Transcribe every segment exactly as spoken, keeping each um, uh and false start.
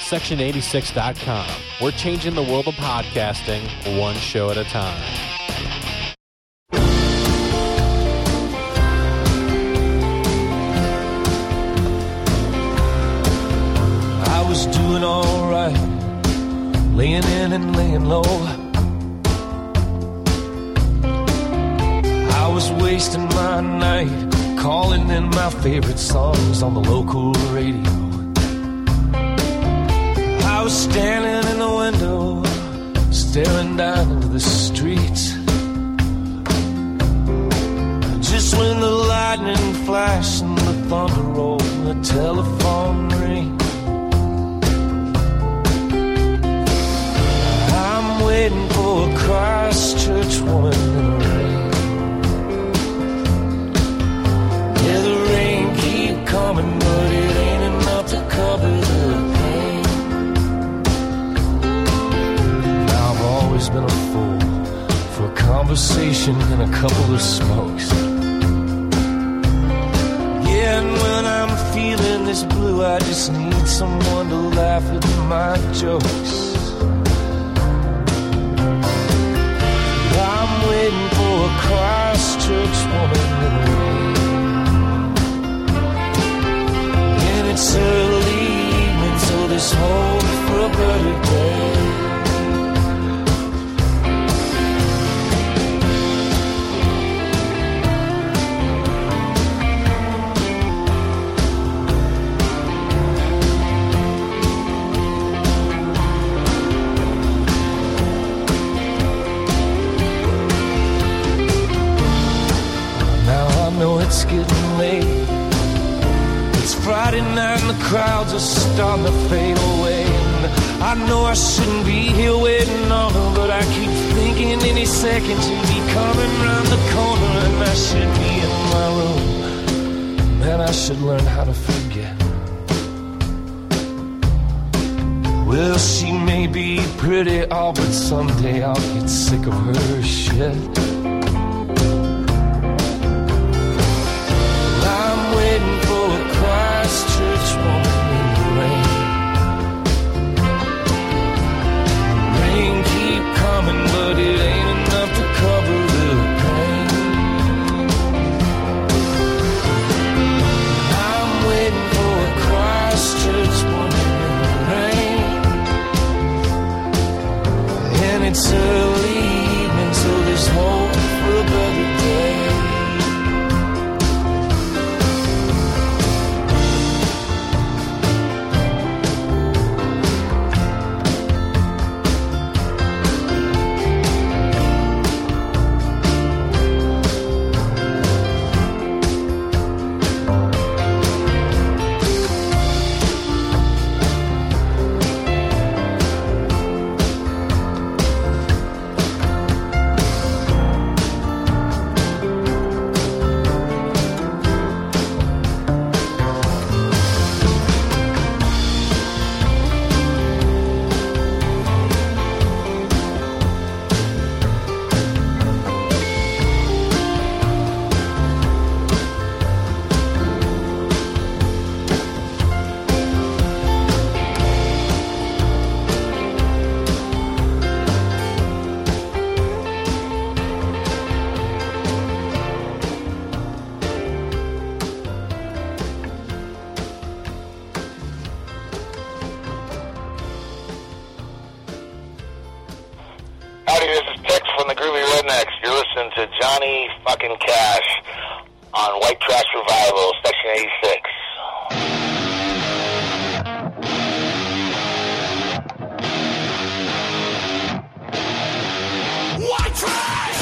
section eighty-six dot com. We're changing the world of podcasting one show at a time. I was doing all right, laying in and laying low. I was wasting my night, calling in my favorite songs on the local radio. I was standing in the window, staring down into the streets. Just when the lightning flashed and the thunder rolled, the telephone rang. I'm waiting for a Christchurch woman in the rain. Yeah, the rain keep coming, but it ain't enough to cover the pain. Now I've always been a fool for a conversation and a couple of smokes. Yeah, and when I'm feeling this blue, I just need someone to laugh at my jokes. I'm waiting for a Christchurch woman in the rain. And it's early evening, so there's hope for a better day. It's getting late. It's Friday night and the crowds are starting to fade away. And I know I shouldn't be here waiting on her, but I keep thinking any second she'll be coming round the corner, and I should be in my room. Man, I should learn how to forget. Well, she may be pretty, oh, but someday I'll get sick of her shit. Waiting for a Christchurch woman in the rain. Rain keep coming, but it ain't enough to cover the pain. I'm waiting for a Christchurch woman in the rain. And it's early evening, so there's hope for a better day. Johnny fucking Cash on White Trash Revival, Section eighty-six. White Trash!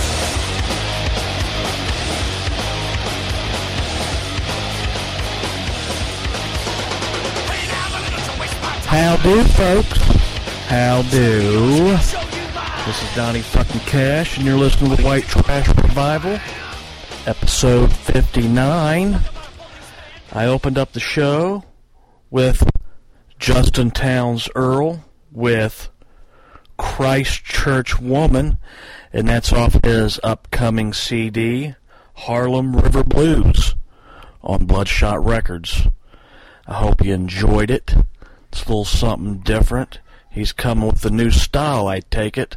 How do, folks? How do? This is Donnie fucking Cash, and you're listening to White Trash Revival, episode fifty-nine. I opened up the show with Justin Townes Earl with Christchurch Woman, and that's off his upcoming C D, Harlem River Blues, on Bloodshot Records. I hope you enjoyed it. It's a little something different. He's coming with a new style, I take it.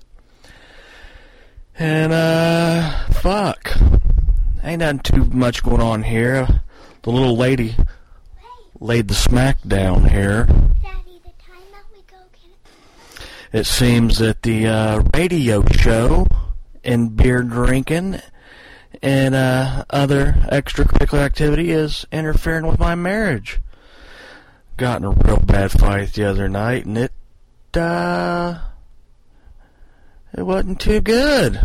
And, uh, fuck. Ain't nothing too much going on here. The little lady laid the smack down here. Daddy, the time that we go get it. It seems that the uh, radio show and beer drinking and uh, other extracurricular activity is interfering with my marriage. Got in a real bad fight the other night, and it, uh, it wasn't too good.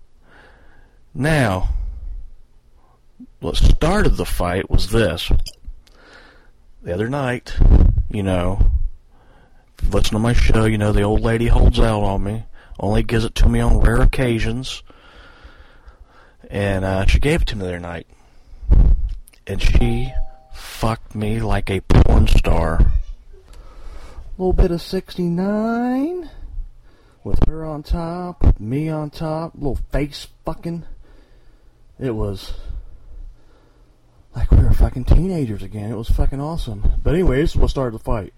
Now, what started the fight was this. The other night, you know, if you listen to my show, you know the old lady holds out on me. Only gives it to me on rare occasions. And uh, she gave it to me the other night. And she fucked me like a porn star. A little bit of sixty-nine. With her on top, with me on top. Little face fucking. It was like we were fucking teenagers again. It was fucking awesome. But anyway, this is what started the fight.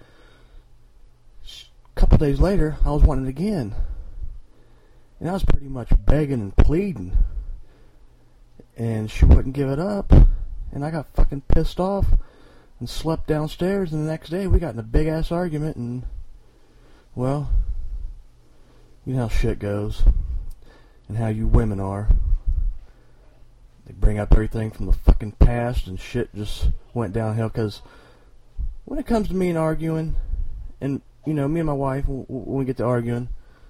A couple days later, I was wanting it again. And I was pretty much begging and pleading. And she wouldn't give it up. And I got fucking pissed off and slept downstairs. And the next day, we got in a big-ass argument. And, well, you know how shit goes. And how you women are. They bring up everything from the fucking past. And shit just went downhill. Because when it comes to me and arguing, and, you know, me and my wife, when we get to arguing,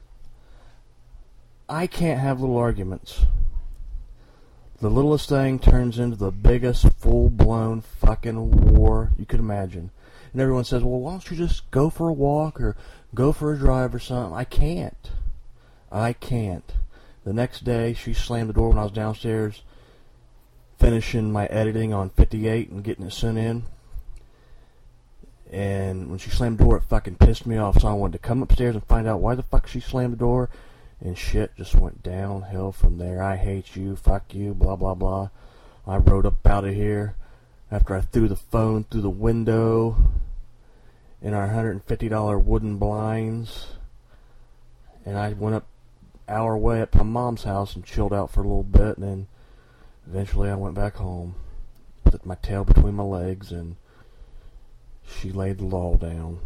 I can't have little arguments. The littlest thing turns into the biggest full-blown fucking war you could imagine. And everyone says, well, why don't you just go for a walk or go for a drive or something? I can't. I can't. The next day, she slammed the door when I was downstairs finishing my editing on fifty-eight and getting it sent in. And when she slammed the door, it fucking pissed me off. So I wanted to come upstairs and find out why the fuck she slammed the door. And shit just went downhill from there. I hate you, fuck you, blah, blah, blah. I rode up out of here after I threw the phone through the window in our one hundred fifty dollar wooden blinds. And I went up our way up to my mom's house and chilled out for a little bit. And then eventually I went back home with my tail between my legs, and she laid the law down.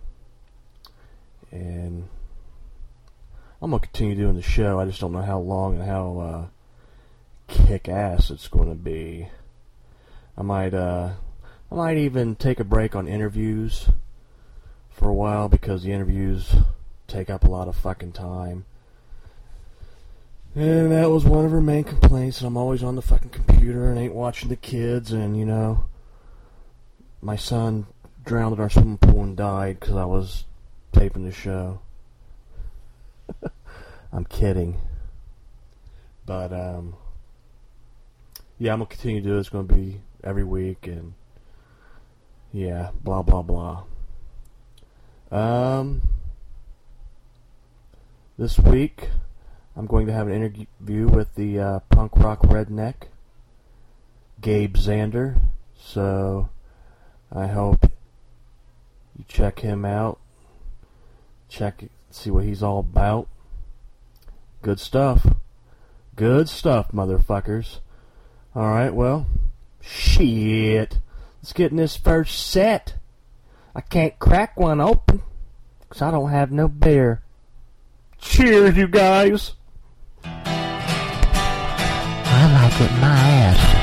And I'm going to continue doing the show. I just don't know how long and how uh, kick-ass it's going to be. I might, uh, I might even take a break on interviews for a while, because the interviews take up a lot of fucking time. And that was one of her main complaints, that I'm always on the fucking computer and ain't watching the kids. And, you know, my son drowned in our swimming pool and died because I was taping the show. I'm kidding. But, um, yeah, I'm going to continue to do it. It's going to be every week, and, yeah, blah, blah, blah. Um, this week, I'm going to have an interview with the uh, punk rock redneck, Gabe Zander. So, I hope you check him out. Check, see what he's all about. Good stuff. Good stuff, motherfuckers. Alright, well, shit. Let's get in this first set. I can't crack one open, because I don't have no beer. Cheers, you guys. I like it my ass.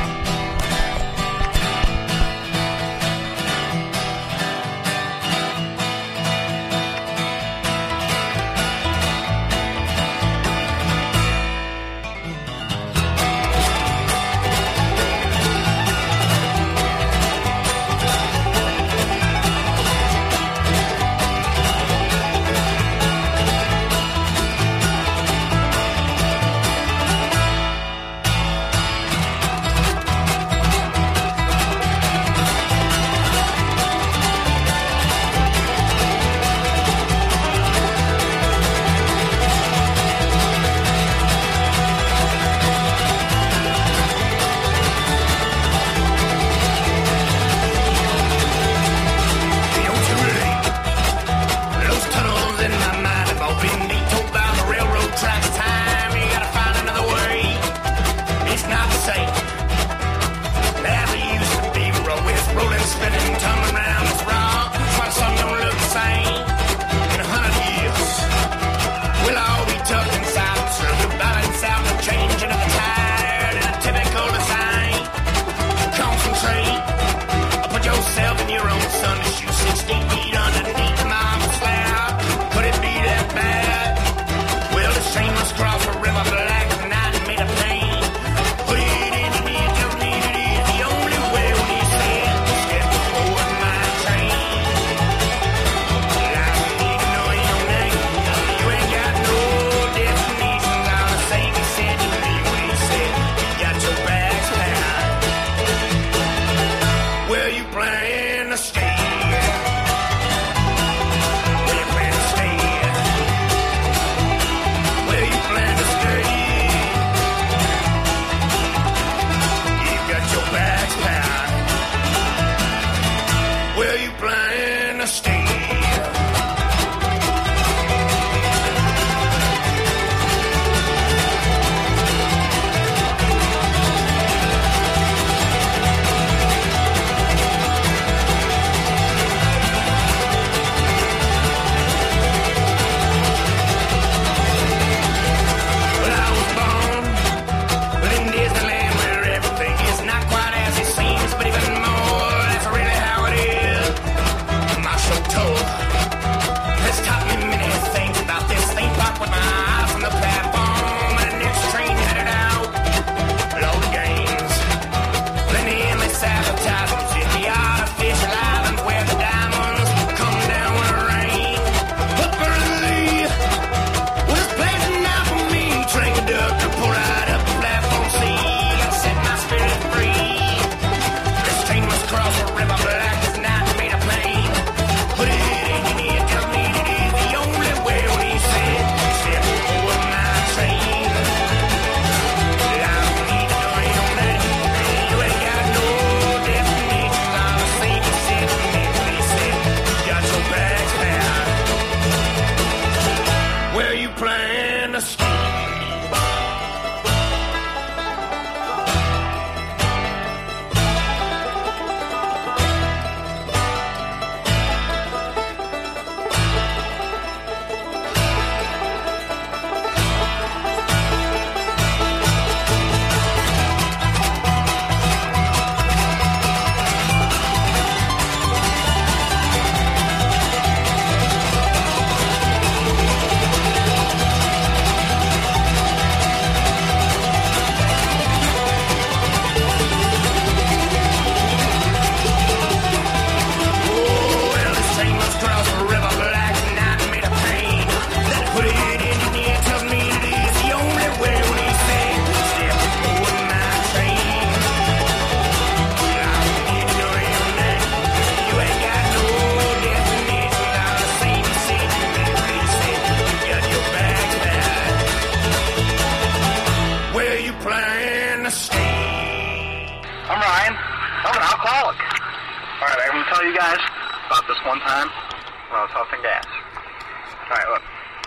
was huffing gas. Alright, look.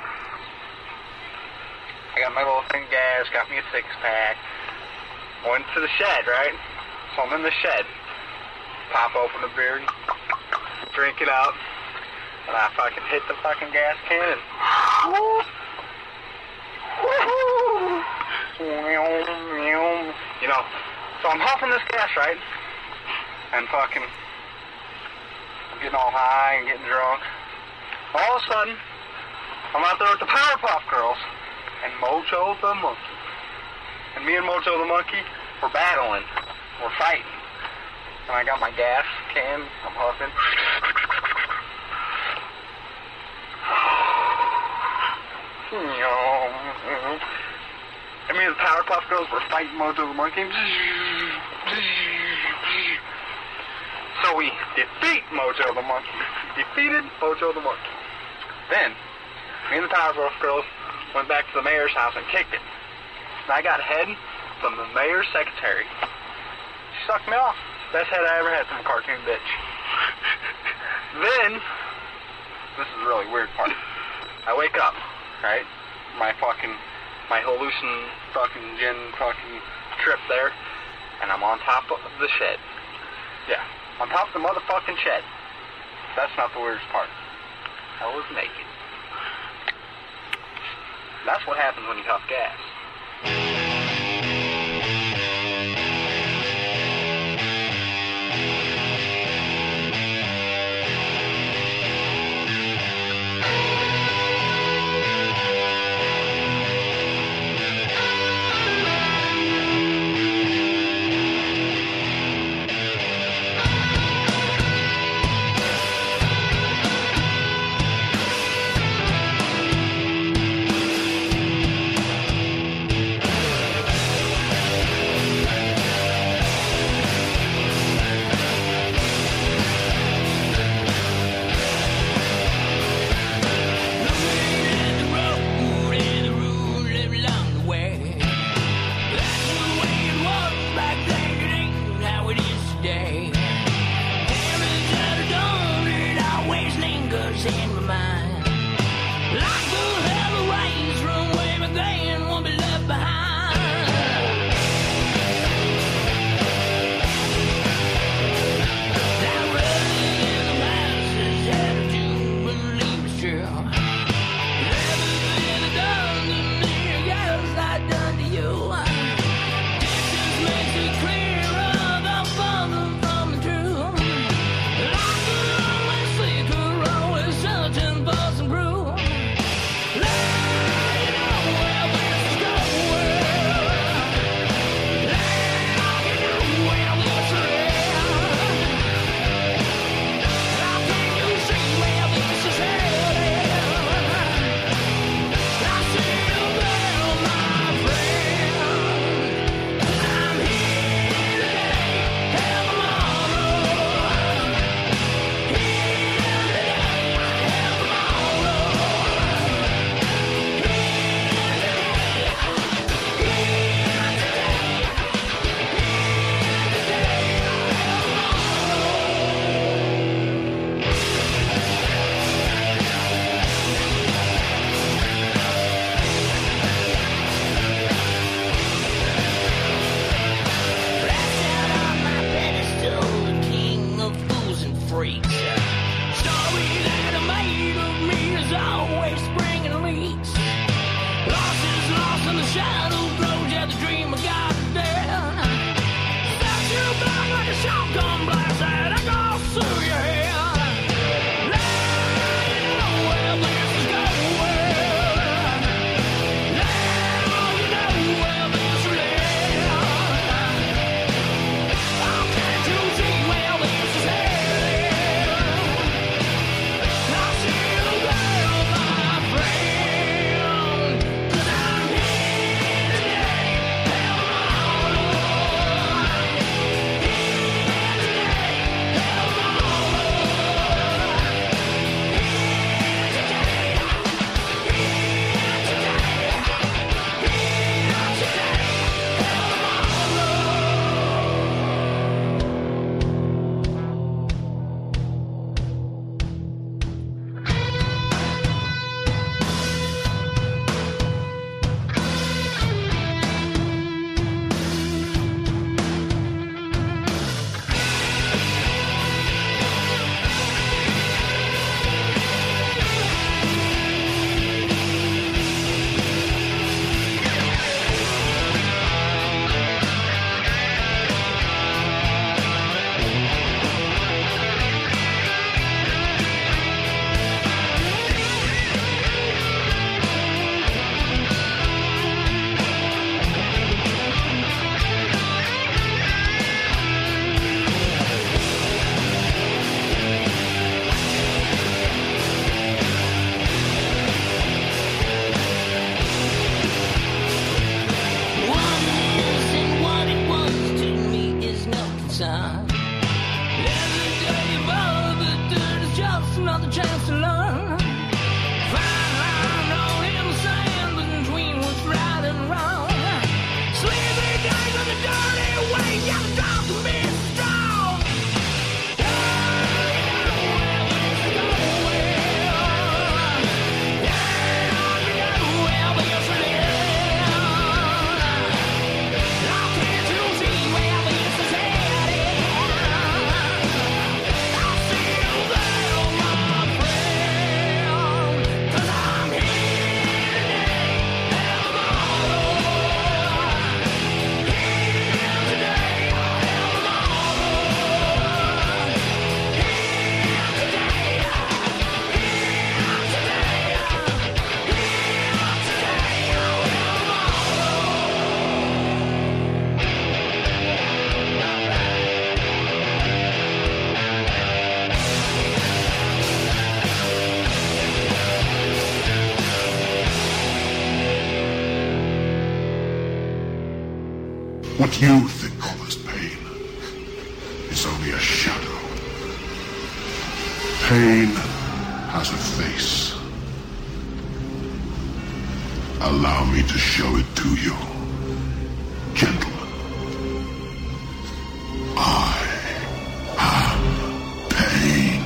I got my little thing of gas, got me a six-pack. Went to the shed, right? So I'm in the shed. Pop open the beer, drink it out, and I fucking hit the fucking gas can and... You know, so I'm huffing this gas, right? And fucking... I'm getting all high and getting drunk. All of a sudden, I'm out there with the Powerpuff Girls and Mojo the Monkey. And me and Mojo the Monkey, we're battling. We're fighting. And I got my gas can, I'm huffing. And me and the Powerpuff Girls were fighting Mojo the Monkey. So we defeat Mojo the Monkey. Defeated Mojo the Monkey. Then, me and the Powerpuff Girls went back to the mayor's house and kicked it. And I got head from the mayor's secretary. She sucked me off. Best head I ever had from a cartoon bitch. Then, this is a really weird part. I wake up, right? My fucking, my hallucin fucking gin fucking trip there. And I'm on top of the shed. Yeah, on top of the motherfucking shed. That's not the weirdest part. I was naked. That's what happens when you huff gas. Like What you think causes pain is only a shadow. Pain has a face. Allow me to show it to you. Gentlemen, I am pain.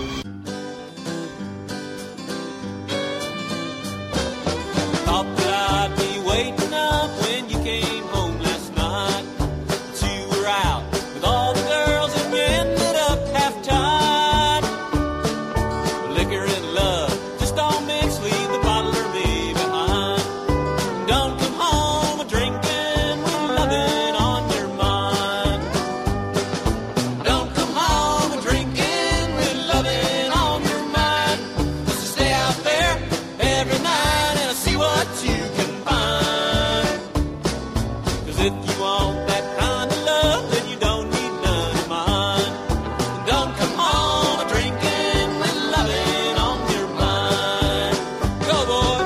Thought that I'd be waiting up when you came home last night. But you were out with all the girls and you ended up half-tied. Liquor and love just don't mix, leave the bottle or me behind. Don't come home a drinking with loving on your mind. Don't come home a drinking with loving on your mind. Just to stay out there every night and see what you can find. 'Cause if you want that kind of love, then you don't need none of mine. Don't come home a drinking with loving on your mind. Go, boy.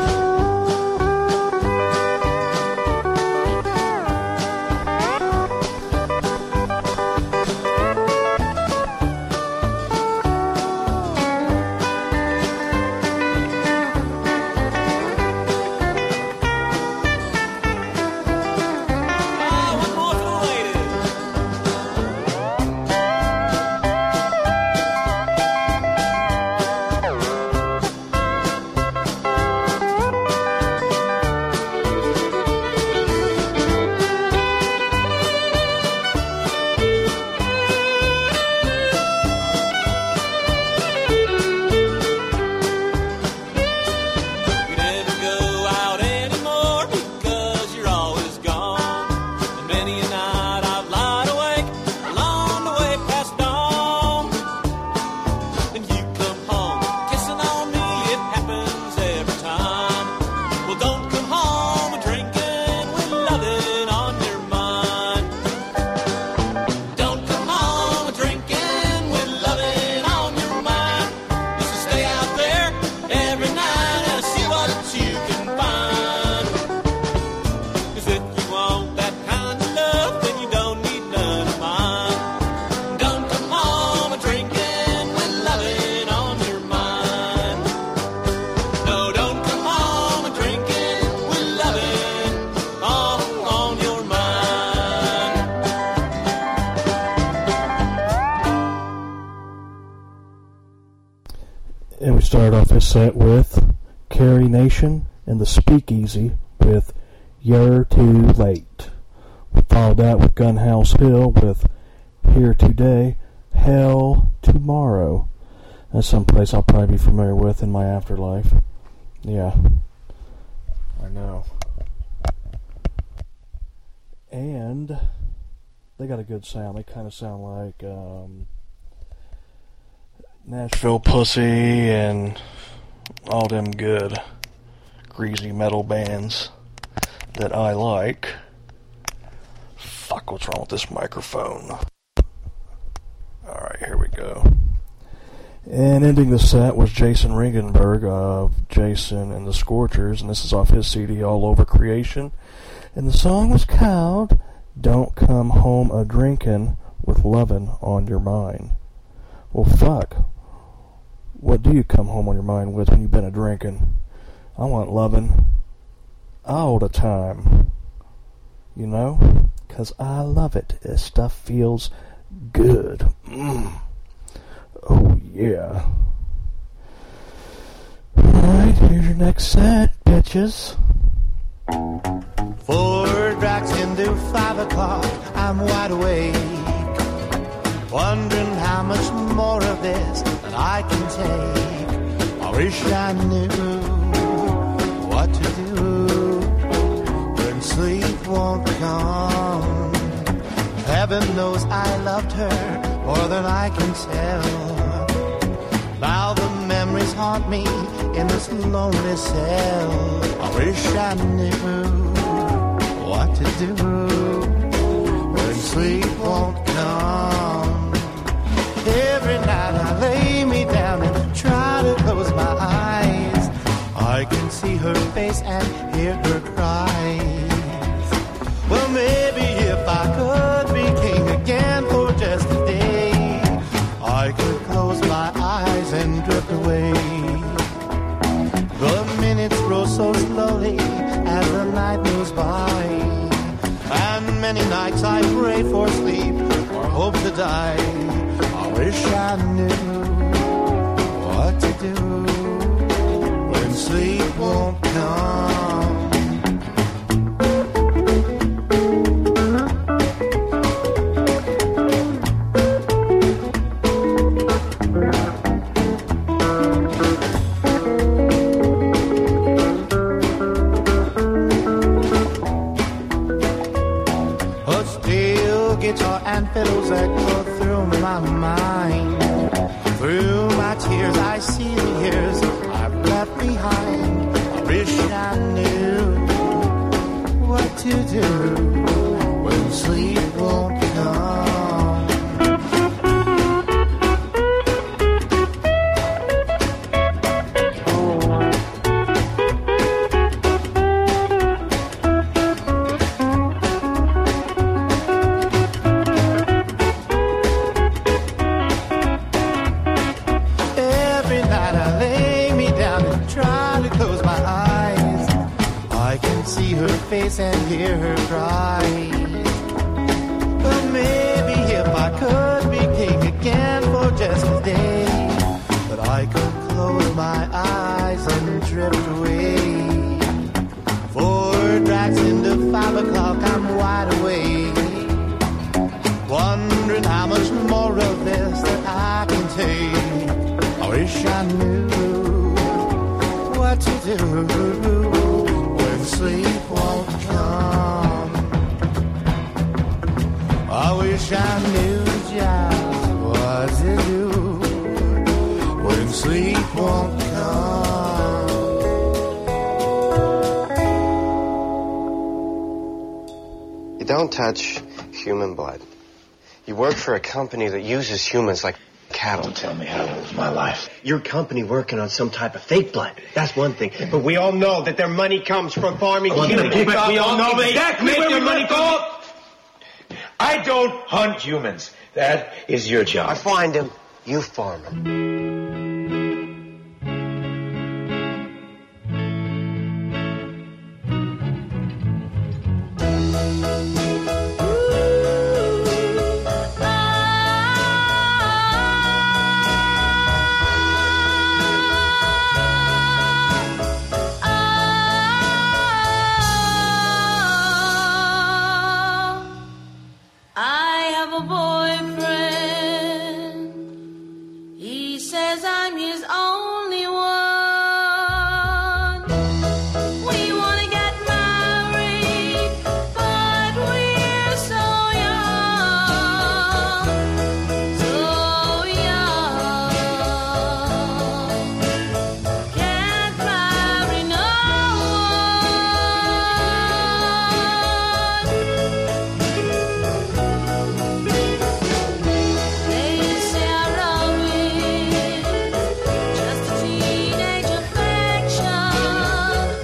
Ah, one more for the ladies. We never go out anymore because you're always gone. And many a night I've lied awake along the way past dawn. Then you come home kissing on me, it happens every time. Well, don't come home a drinking with loving on your mind. Don't come home a drinking with loving on your mind. Just to stay out there every night and see what you can find. 'Cause if you want that kind of love, then you don't need none of mine. Don't come home a drinking with loving on your mind. No, don't come home a drinking with loving on, on your mind. And we started off this set with Carrie Nation and the Speakeasy with You're Too Late. We followed that with Gunhouse Hill with Here Today, Hell Tomorrow. That's someplace I'll probably be familiar with in my afterlife. Yeah, I know. And they got a good sound. They kind of sound like um, Nashville Pussy and all them good greasy metal bands that I like. Fuck, what's wrong with this microphone? Alright, here we go. And ending the set was Jason Ringenberg of Jason and the Scorchers, and this is off his C D All Over Creation. And the song was called Don't Come Home a Drinkin' with Lovin' on Your Mind. Well, fuck. What do you come home on your mind with when you've been a drinking? I want lovin' all the time. You know? 'Cause I love it. This stuff feels good. Mm. Oh, yeah. Alright, here's your next set, bitches. Four tracks into five o'clock, I'm wide awake, wondering how much more of this that I can take. I wish I knew what to do when sleep won't come. Heaven knows I loved her more than I can tell. Now the memories haunt me in this lonely cell. I wish I knew what to do when sleep won't come. Every night I lay me down and try to close my eyes. I can see her face and hear her cries. Well, maybe if I oh so slowly as the night moves by. And many nights I pray for sleep or hope to die. I wish I knew what to do when sleep won't come. Guitar and fiddles echo through my mind. Through my tears I see the years I've left behind. I wish I knew what to do when sleep won't come. And hear her cry. But maybe if I could be king again for just a day, that I could close my eyes and drift away. Four tracks into five o'clock, I'm wide awake, wondering how much more of this that I can take. I wish I knew what to do when sleep won't come. I wish I knew just what to do when sleep won't come. You don't touch human blood. You work for a company that uses humans like cattle. Don't tell me how to live my life. Your company working on some type of fake blood. That's one thing. But we all know that their money comes from farming. Well, humans. we all know exactly where their we money go. comes. I don't hunt humans. That is your job. I find them, you farm them. Just a teenage affection.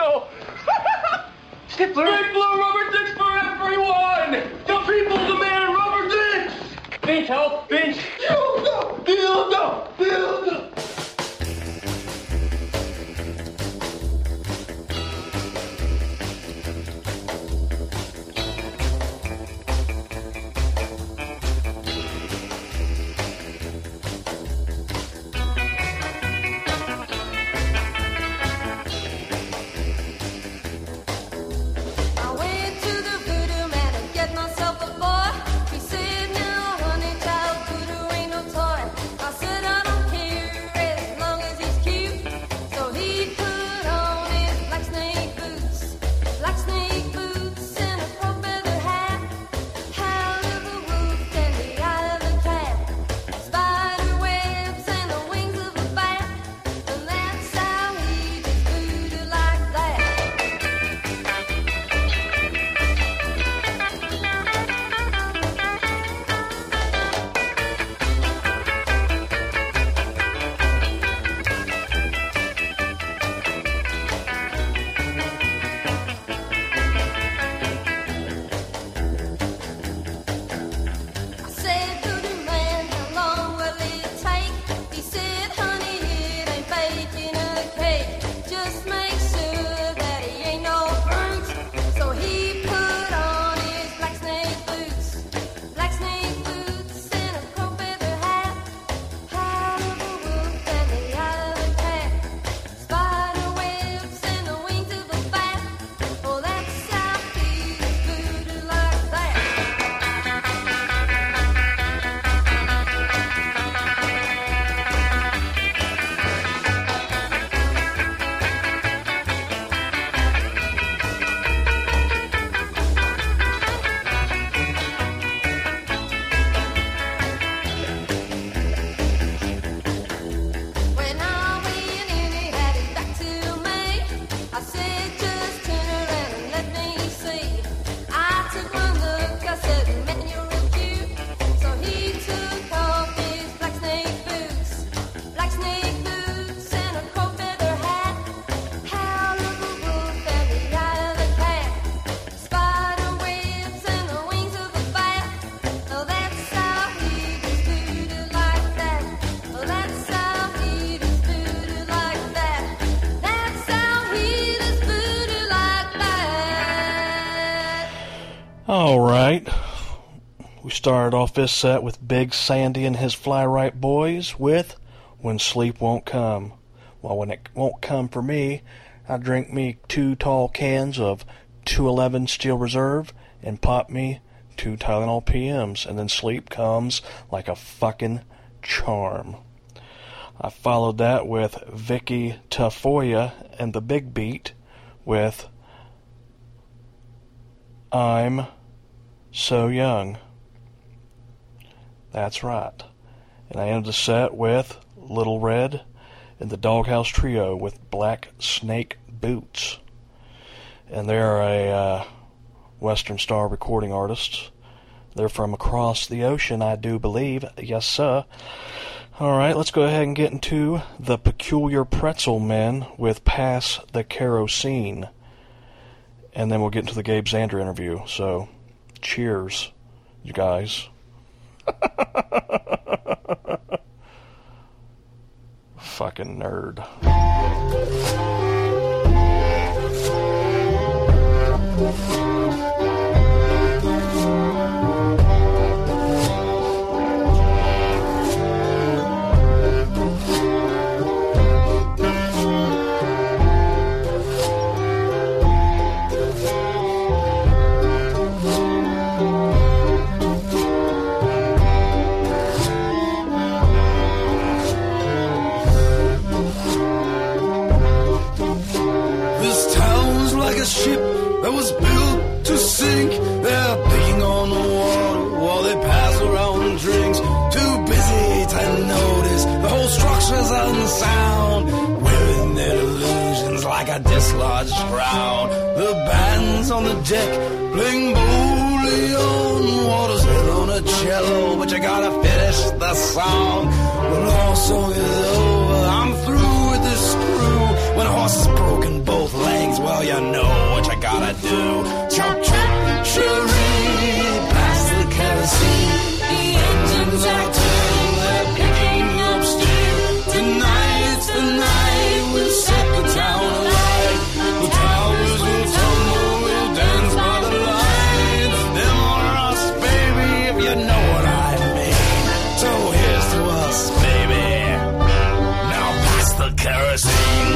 so. Stifler? Stifler, rubber dicks for everyone! The people demand rubber dicks! Vince, help! Vince! Build up! Build up! Build up! All right. We started off this set with Big Sandy and his Fly Right Boys with When Sleep Won't Come. Well, when it won't come for me, I drink me two tall cans of two eleven Steel Reserve and pop me two Tylenol P Ms, and then sleep comes like a fucking charm. I followed that with Vicky Tafoya and the Big Beat with I'm So Young. That's right. And I ended the set with Little Red and the Doghouse Trio with Black Snake Boots. And they're a uh, Western Star recording artist. They're from across the ocean, I do believe. Yes, sir. Alright, let's go ahead and get into the Peculiar Pretzel Men with Pass the Kerosene. And then we'll get into the Gabe Zander interview. So, cheers, you guys. Fucking nerd. A ship that was built to sink. They're beating on the water while they pass around drinks. Too busy to notice the whole structure's unsound, wearing their illusions like a dislodged crowd. The band's on the deck playing boldly on water's head on a cello, but you gotta finish the song. When all song is over, I'm through with this crew. When a horse is broken both legs, well, Well, you know what you gotta do. Chop, chop, cherry, pass the kerosene. The engines are turning, they're picking up steam. Tonight's the night we'll set the town alight. The towers will tumble, we'll dance by the lights. Them or us, baby, if you know what I mean. So here's to us, baby. Now pass the kerosene.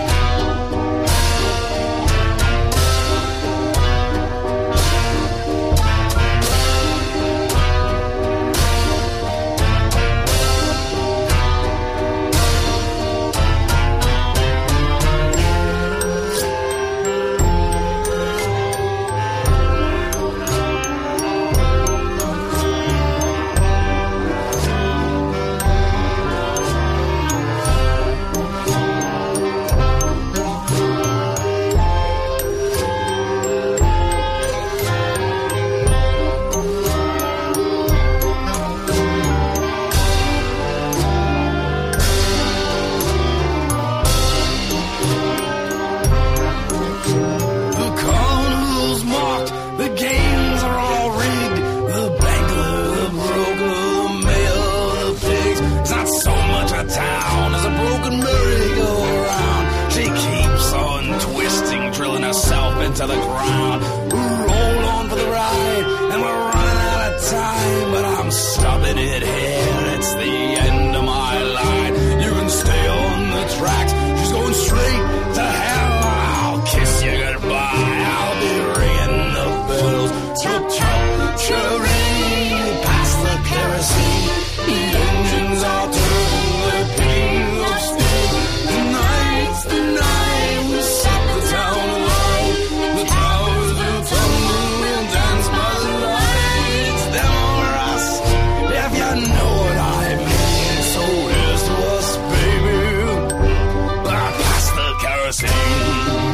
To the ground, roll on for the ride, and we're running out of time. But I'm stopping it here. It's the end of my line. You can stay on the tracks. She's going straight to hell. I'll kiss you goodbye. I'll be ringing the bells. Chop chop cherry, pass the kerosene. The engines are turning, they're picking up steam. Tonight's the night we set the town alight. The towers will tumble, we'll dance by the lights. Them or us, if you know what I mean. So here's to us, baby. Pass the kerosene.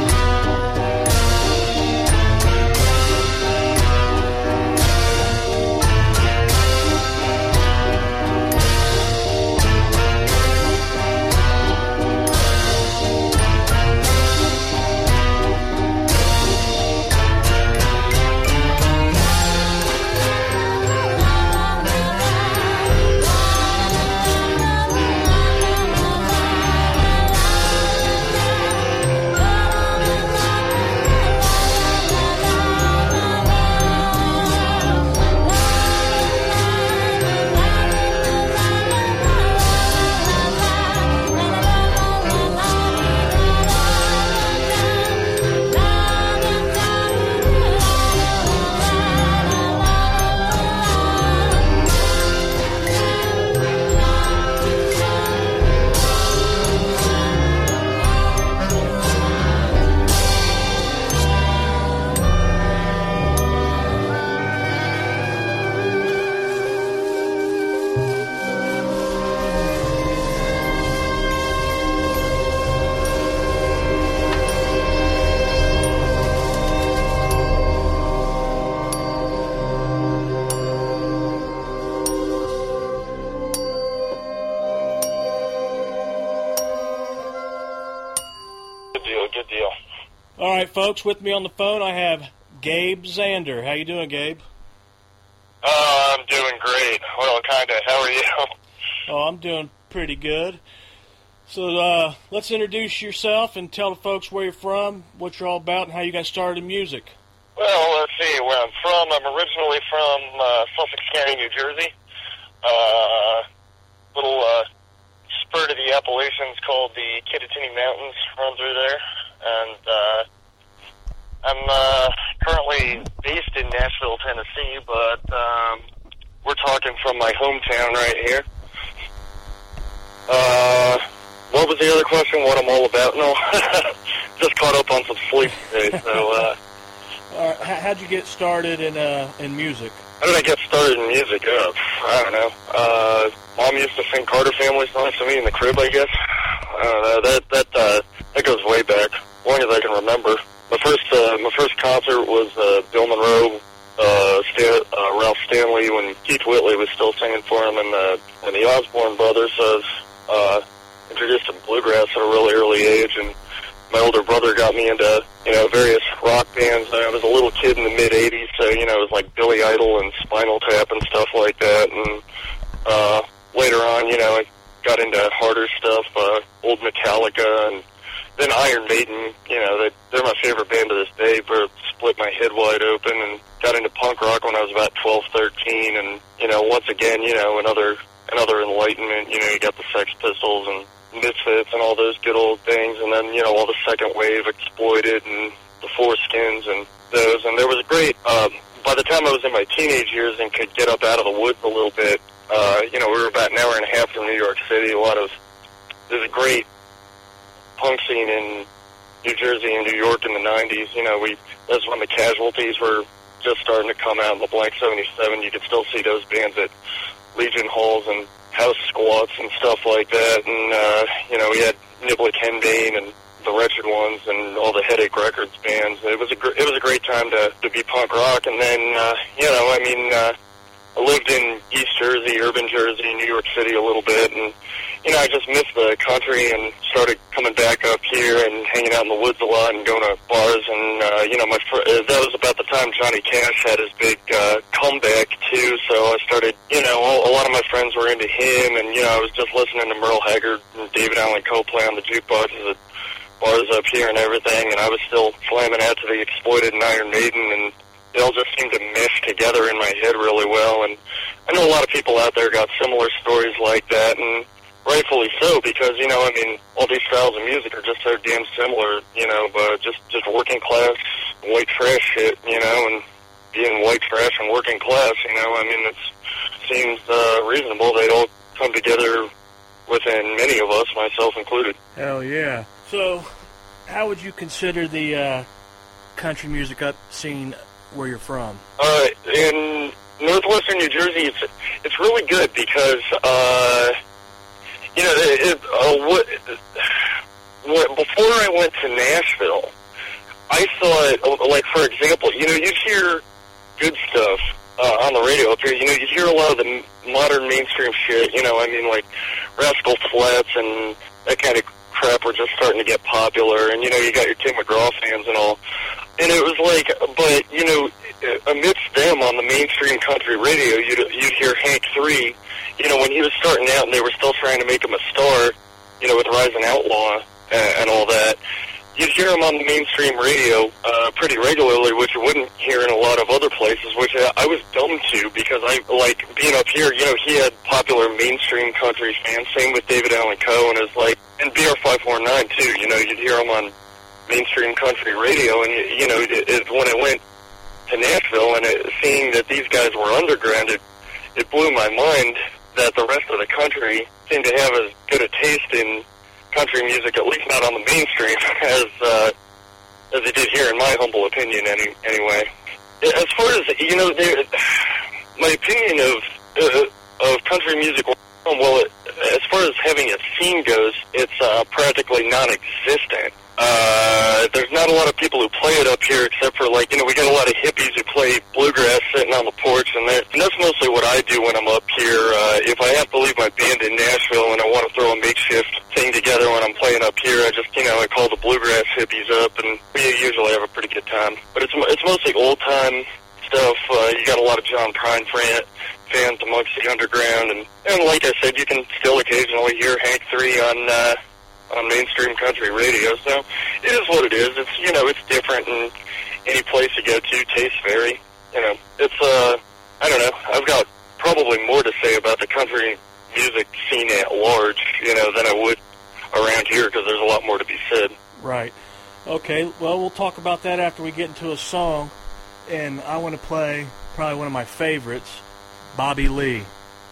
All right, folks, with me on the phone I have Gabe Zander. How you doing, Gabe? Uh, I'm doing great. Well, kind of. How are you? Oh, I'm doing pretty good. So uh, let's introduce yourself and tell the folks where you're from, what you're all about, and how you got started in music. Well, let's see where I'm from. I'm originally from uh, Sussex County, New Jersey. Uh, little uh, spurt of the Appalachians called the Kittatinny Mountains run through there. And uh, I'm uh, currently based in Nashville, Tennessee, but um, we're talking from my hometown right here. Uh, what was the other question? What I'm all about? No, just caught up on some sleep today. So, uh, all right, how'd you get started in uh, in music? How did I get started in music? Uh, I don't know. Uh, Mom used to sing Carter Family songs to me in the crib, I guess. I don't know. That that uh, that goes way back, as long as I can remember. My first uh, my first concert was uh, Bill Monroe, uh, Stan, uh, Ralph Stanley, when Keith Whitley was still singing for him, and uh, and the Osborne brothers uh, uh, introduced to bluegrass at a really early age, and my older brother got me into, you know, various rock bands. I was a little kid in the mid-eighties, so, you know, it was like Billy Idol and Spinal Tap and stuff like that. And uh, later on, you know, I got into harder stuff, uh, old Metallica, and then Iron Maiden. You know, they, they're my favorite band to this day, but split my head wide open and got into punk rock when I was about twelve, thirteen. And, you know, once again, you know, another another enlightenment. You know, you got the Sex Pistols and Misfits and all those good old things, and then, you know, all the second wave Exploited and the Foreskins and those. And there was a great, um, by the time I was in my teenage years and could get up out of the woods a little bit, uh, you know, we were about an hour and a half from New York City. A lot of, there's a great punk scene in New Jersey and New York in the nineties. You know, we, that's when the Casualties were just starting to come out in the Blank seventy-seven. You could still see those bands at Legion Halls and House Squats and stuff like that. And, uh, you know, we had Niblick Henbane and the Wretched Ones and all the Headache Records bands. It was a, gr- it was a great time to, to be punk rock. And then, uh, you know, I mean, uh, I lived in East Jersey, urban Jersey, New York City a little bit, and, you know, I just missed the country and started coming back up here and hanging out in the woods a lot and going to bars. And, uh, you know, my fr- uh, that was about the time Johnny Cash had his big uh, comeback, too. So I started, you know, a lot of my friends were into him, and, you know, I was just listening to Merle Haggard and David Allan Coe play on the jukeboxes at bars up here and everything, and I was still slamming out to the Exploited and Iron Maiden, and it all just seemed to mesh together in my head really well. And I know a lot of people out there got similar stories like that, and rightfully so, because, you know, I mean, all these styles of music are just so damn similar, you know, but just, just working class, white trash shit, you know, and being white trash and working class, you know, I mean, it seems uh, reasonable they'd all come together within many of us, myself included. Hell yeah. So, how would you consider the uh, country music up scene where you're from? Uh, in northwestern New Jersey, it's it's really good because, uh, you know, it, uh, what, what, before I went to Nashville, I thought, like, for example, you know, you'd hear good stuff uh, on the radio up here. You know, you'd hear a lot of the modern mainstream shit, you know, I mean, like Rascal Flatts and that kind of crap were just starting to get popular, and, you know, you got your Tim McGraw fans and all. And it was like, but, you know, amidst them on the mainstream country radio, you'd, you'd hear Hank three, you know, when he was starting out and they were still trying to make him a star, you know, with Rising Outlaw and, and all that. You'd hear him on the mainstream radio uh, pretty regularly, which you wouldn't hear in a lot of other places, which I, I was dumb to because I, like, being up here, you know, he had popular mainstream country fans, same with David Allan Coe, and it's like, and B R five four nine, too, you know, you'd hear him on mainstream country radio, and, you know, it, it, when I went to Nashville and it, seeing that these guys were underground, it, it blew my mind that the rest of the country seemed to have as good a taste in country music, at least not on the mainstream, as uh, as it did here, in my humble opinion, any, anyway. As far as, you know, there, my opinion of uh, of country music, well, it, as far as having a scene goes, it's uh, practically non-existent. Uh, there's not a lot of people who play it up here, except for, like, you know, we got a lot of hippies who play bluegrass sitting on the porch, and, and that's mostly what I do when I'm up here. Uh, if I have to leave my band in Nashville and I want to throw a makeshift thing together when I'm playing up here, I just, you know, I call the bluegrass hippies up, and we usually have a pretty good time. But it's it's mostly old-time stuff. Uh, you got a lot of John Prine fan, fans amongst the underground, and, and like I said, you can still occasionally hear Hank three on... Uh, on mainstream country radio, so it is what it is. It's, you know, it's different, and any place you go to, tastes vary. You know, it's, uh, I don't know, I've got probably more to say about the country music scene at large, you know, than I would around here, because there's a lot more to be said. Right. Okay, well, we'll talk about that after we get into a song, and I want to play probably one of my favorites, Bobby Lee.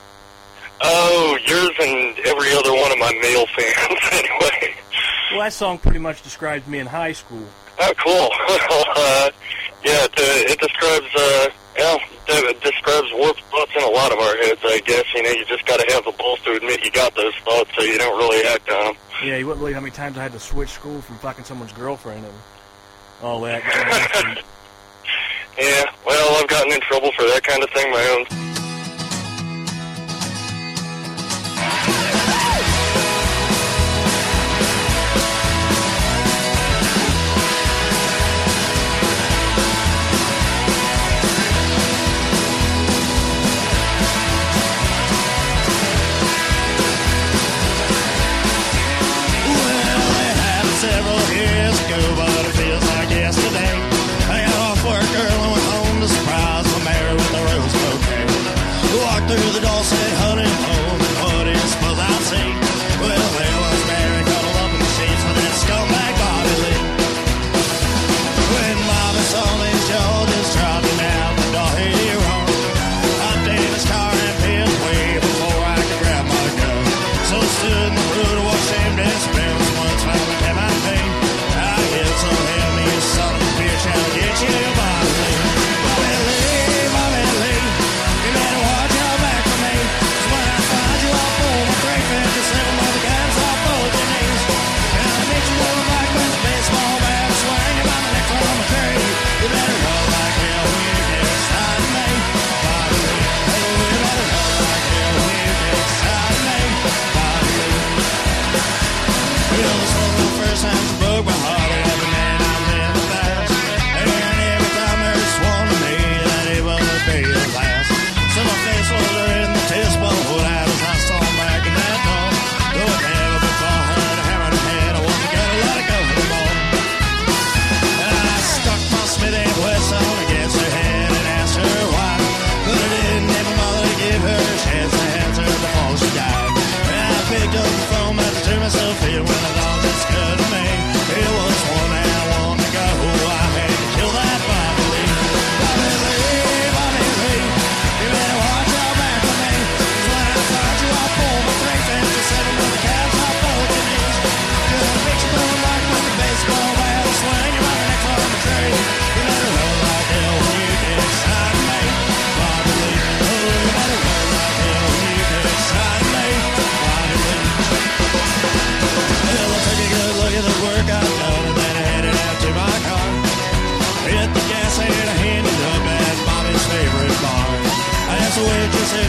Oh, yours and every other one of my male fans, anyway. Well, that song pretty much describes me in high school. Oh, cool. uh, yeah, it, uh, it describes, uh, yeah, it describes warped thoughts in a lot of our heads, I guess. You know, you just got to have the balls to admit you got those thoughts, so you don't really act on them. Yeah, you wouldn't believe how many times I had to switch school from fucking someone's girlfriend and all that. Yeah, well, I've gotten in trouble for that kind of thing my own.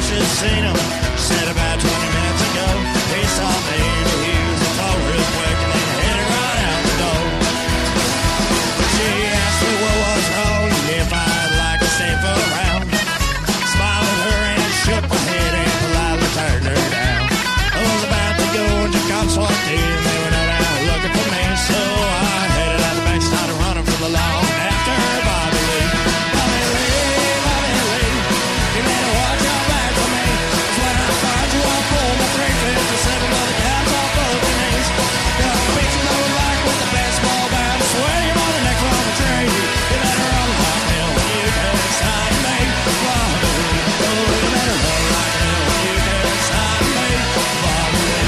should have seen him. She said about twenty minutes ago, he saw me and he was a phone real quick and then headed right out the door. She asked me what was wrong and if I'd like to stay for a round. Smiled at her and shook my head and politely turned her down. I was about to go and the cops walked in. They were not out looking for me, so I headed out the back, started running for the law. After Bobby Lee, Bobby Lee, Bobby Lee, you better watch out back for me. 'Cause when I find you, I'll pull my three fifty-seven other cops off both your knees. Gonna beat you low like with the baseball bat. I swear you're on the neck from a tree. You better run like hell when you can sign me. Bobby Lee, oh, you better run like hell when you can sign me. Bobby Lee.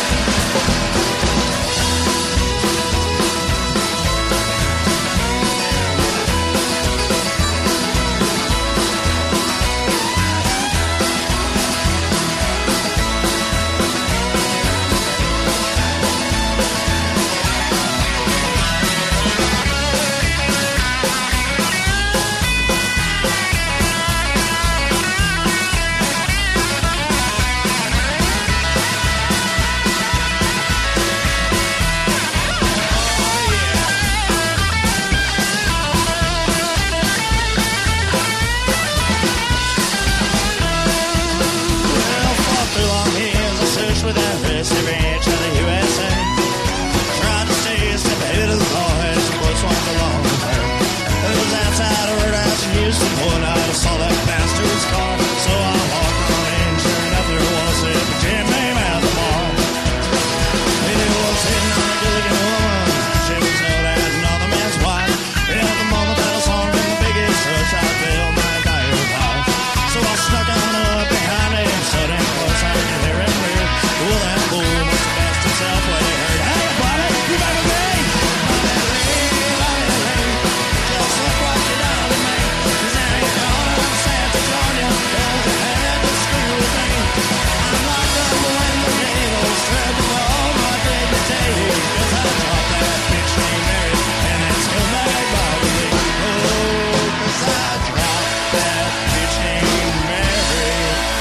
Well, for too long years I searched without rest every inch of the U S A. Tried to stay a step ahead of the law as the close ones along the way. It was outside of her house in Houston one night. I saw that bastard's car, so I walked on in. Sure enough, there was a Jim name out the bar. And it was sitting on a good-looking woman. She was known as another man's wife. And at the moment that I saw her in the biggest rush, I felt my entire life. So I snuck on up behind him, so damn close I could hear him rear. Well, that fool must have passed himself when he heard, "Hey, Bobby, you better be! Bobby Lee, Bobby Lee, just look what you done to me. 'Cause I ain't gonna stand to join you, 'cause you had to screw with me. I'm locked up when the needles tremble on my dignity. 'Cause I dropped that bitch named Mary, and that's scumbag Bobby Lee. Oh, 'cause I dropped that bitch named Mary,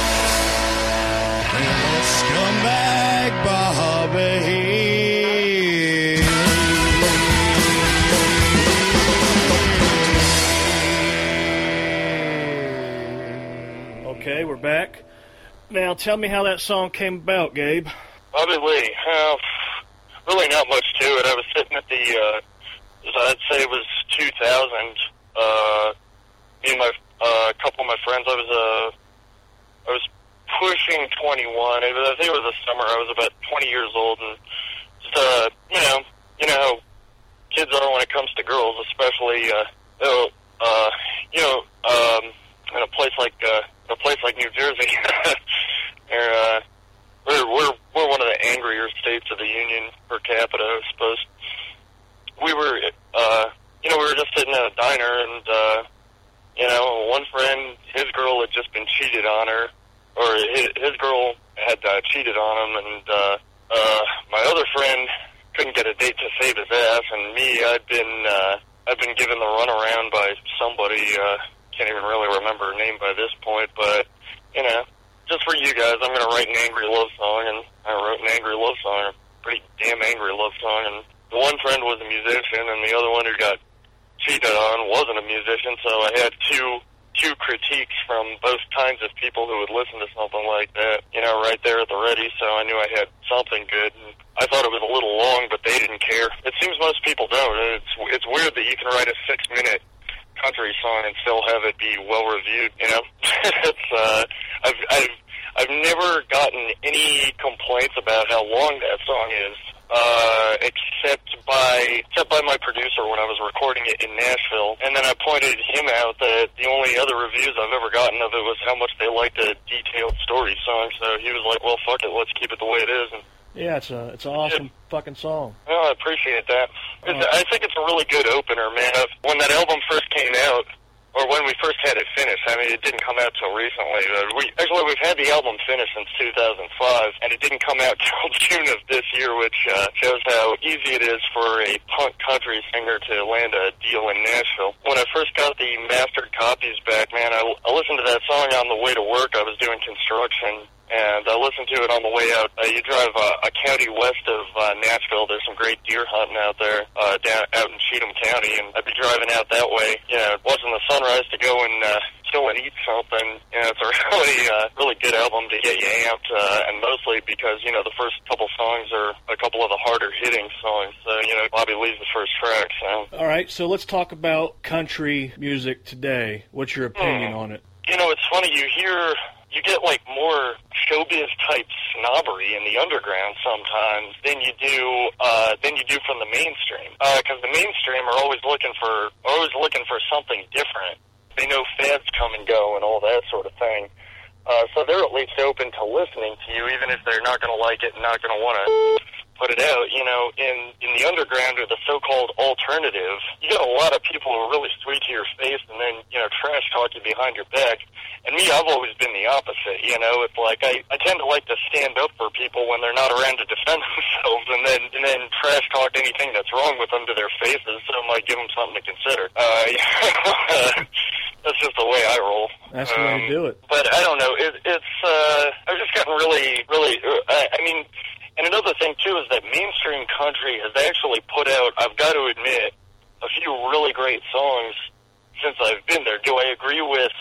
and that's scumbag Bobby. Okay, we're back. Now, tell me how that song came about, Gabe. Bobby Lee, uh, really not much to it. I was sitting at the, uh, I'd say it was two thousand, uh, me and my, uh, a couple of my friends, I was, uh, I was pushing twenty-one. It was, I think it was the summer. I was about twenty years old, and just, uh, you know, you know how kids are when it comes to girls, especially, uh, you know, uh, you know, um, in a place like, uh, a place like New Jersey. They're, uh, we're, we're, we're one of the angrier states of the union per capita, I suppose. We were, uh, you know, we were just sitting at a diner, and, uh, you know, one friend, his girl had just been cheated on her, or his, his girl had uh, cheated on him, and, uh, uh, my other friend couldn't get a date to save his ass, and me, I'd been, uh, I'd been given the runaround by somebody, uh, can't even really remember her name by this point, but, you know, just for you guys, I'm going to write an angry love song, and I wrote an angry love song, a pretty damn angry love song, and the one friend was a musician, and the other one who got cheated on wasn't a musician, so I had two two critiques from both kinds of people who would listen to something like that, you know, right there at the ready, so I knew I had something good, and I thought it was a little long, but they didn't care. It seems most people don't, and it's, it's weird that you can write a six-minute country song and still have it be well reviewed, you know. It's uh I've I've I've never gotten any complaints about how long that song is, uh except by except by my producer when I was recording it in Nashville, and then I pointed him out that the only other reviews I've ever gotten of it was how much they liked a detailed story song, so he was like, well, fuck it, let's keep it the way it is. And yeah, it's a it's an awesome yeah. fucking song. Well, I appreciate that. Uh, I think it's a really good opener, man. When that album first came out, or or when we first had it finished. I mean, it didn't come out till recently. Uh, we, actually, we've had the album finished since two thousand five, and it didn't come out till June of this year, which uh, shows how easy it is for a punk country singer to land a deal in Nashville. When I first got the mastered copies back, man, I, I listened to that song on the way to work. I was doing construction, and I listened to it on the way out. Uh, you drive uh, a county west of uh, Nashville. There's some great deer hunting out there, uh, down out in Cheatham County, and I'd be driving out that way, you know, watching the sunrise to go and uh, chill and eat something. You know, it's a really, uh, really good album to get you amped, uh, and mostly because, you know, the first couple songs are a couple of the harder hitting songs. So, you know, Bobby Lee's the first track. So. All right, so let's talk about country music today. What's your opinion hmm. on it? You know, it's funny, you hear... You get, like, more showbiz-type snobbery in the underground sometimes than you do uh, than you do from the mainstream. Because uh, the mainstream are always looking for are always looking for something different. They know fads come and go and all that sort of thing. Uh, so they're at least open to listening to you, even if they're not going to like it and not going to want to put it out. You know, in, in the underground or the so-called alternative, you get a lot of people who are really sweet to your face and then, you know, trash talk you behind your back. And me, I've always been the opposite, you know. It's like I, I tend to like to stand up for people when they're not around to defend themselves, and then and then trash talk anything that's wrong with them to their faces, so I might give them something to consider. Uh, yeah. That's just the way I roll. That's the um, way to do it. But I don't know. It, it's uh, I've just gotten really, really. Uh, I, I mean, and another thing too is that mainstream country has actually put out, I've got to admit, a few really great songs since I've been there. Do I agree with,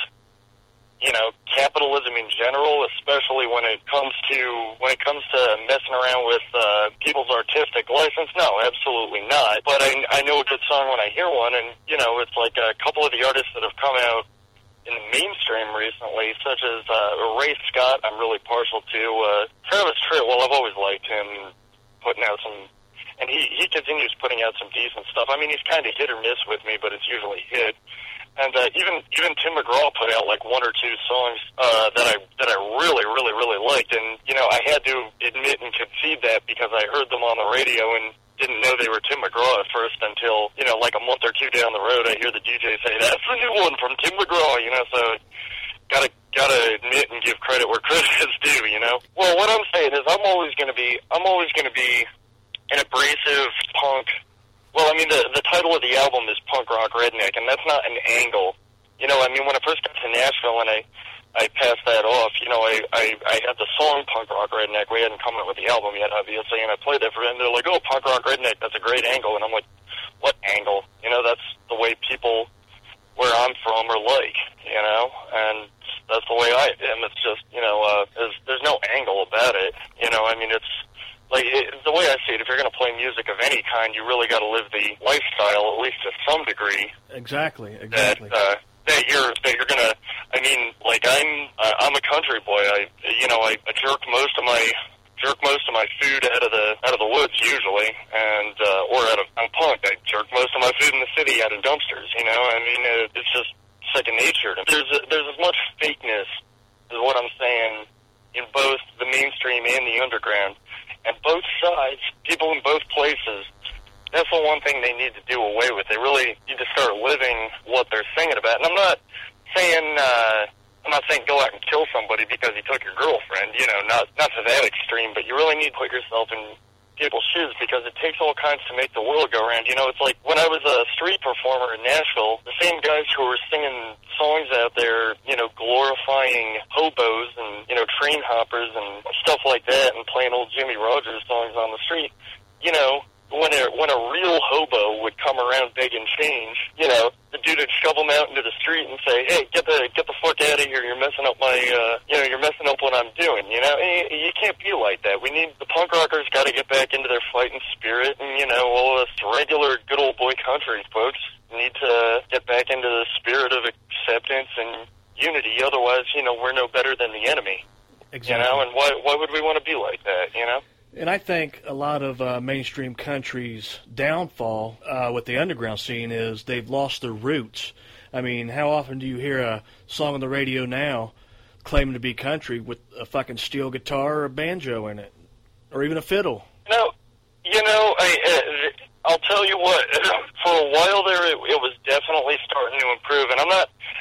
you know, capitalism in general, especially when it comes to when it comes to messing around with uh, people's artistic license? No, absolutely not. But I, I know a good song when I hear one, and you know, it's like a couple of the artists that have come out in the mainstream recently, such as uh, Ray Scott. I'm really partial to uh, Travis Tritt. Well, I've always liked him, putting out some, and he he continues putting out some decent stuff. I mean, he's kind of hit or miss with me, but it's usually hit. And uh, even even Tim McGraw put out like one or two songs uh, that I that I really really really liked, and you know I had to admit and concede that because I heard them on the radio and didn't know they were Tim McGraw at first until you know like a month or two down the road I hear the D J say that's the new one from Tim McGraw, you know. So gotta gotta admit and give credit where credit is due, you know. Well, what I'm saying is I'm always gonna be I'm always gonna be an abrasive punk. Well, I mean, the the title of the album is Punk Rock Redneck, and that's not an angle. You know, I mean, when I first got to Nashville and I, I passed that off, you know, I, I, I had the song Punk Rock Redneck. We hadn't come out with the album yet, obviously, and I played that for them. They're like, oh, Punk Rock Redneck, that's a great angle. And I'm like, what angle? You know, that's the way people where I'm from are like, you know, and that's the way I am. It's just, you know, uh, there's, there's no angle about it. You know, I mean, it's, Like, it, the way I see it, if you're going to play music of any kind, you really got to live the lifestyle, at least to some degree. Exactly, exactly. That, uh, that you're, that you're going to, I mean, like, I'm, uh, I'm a country boy. I, you know, I, I jerk most of my, jerk most of my food out of the, out of the woods usually, and, uh, or out of, I'm punk. I jerk most of my food in the city out of dumpsters, you know? I mean, uh, it's just second nature to me. There's, a, there's as much fakeness, is what I'm saying, in both the mainstream and the underground. And both sides, people in both places, that's the one thing they need to do away with. They really need to start living what they're singing about. And I'm not saying, uh, I'm not saying go out and kill somebody because he took your girlfriend, you know, not, not to that extreme, but you really need to put yourself in people's shoes because it takes all kinds to make the world go round. You know, it's like when I was a street performer in Nashville, the same guys who were singing songs out there, you know, glorifying hobos and, you know, train hoppers and stuff like that and playing old Jimmy Rogers songs on the street, you know, when a, when a real hobo would come around begging change, you know, the dude would shove him out into the street and say, hey, get the get the fuck out of here, you're messing up my, uh, you know, you're messing up what I'm doing, you know? And you, you can't be like that. We need, the punk rockers got to get back into their fighting spirit, and, you know, all us regular good old boy country folks need to get back into the spirit of acceptance and unity. Otherwise, you know, we're no better than the enemy. Exactly. You know, and why, why would we want to be like that, you know? And I think a lot of uh, mainstream country's downfall uh, with the underground scene is they've lost their roots. I mean, how often do you hear a song on the radio now claiming to be country with a fucking steel guitar or a banjo in it, or even a fiddle? No, you know, I, uh, I'll tell you what. For a while there, it, it was definitely starting to improve, and I'm not.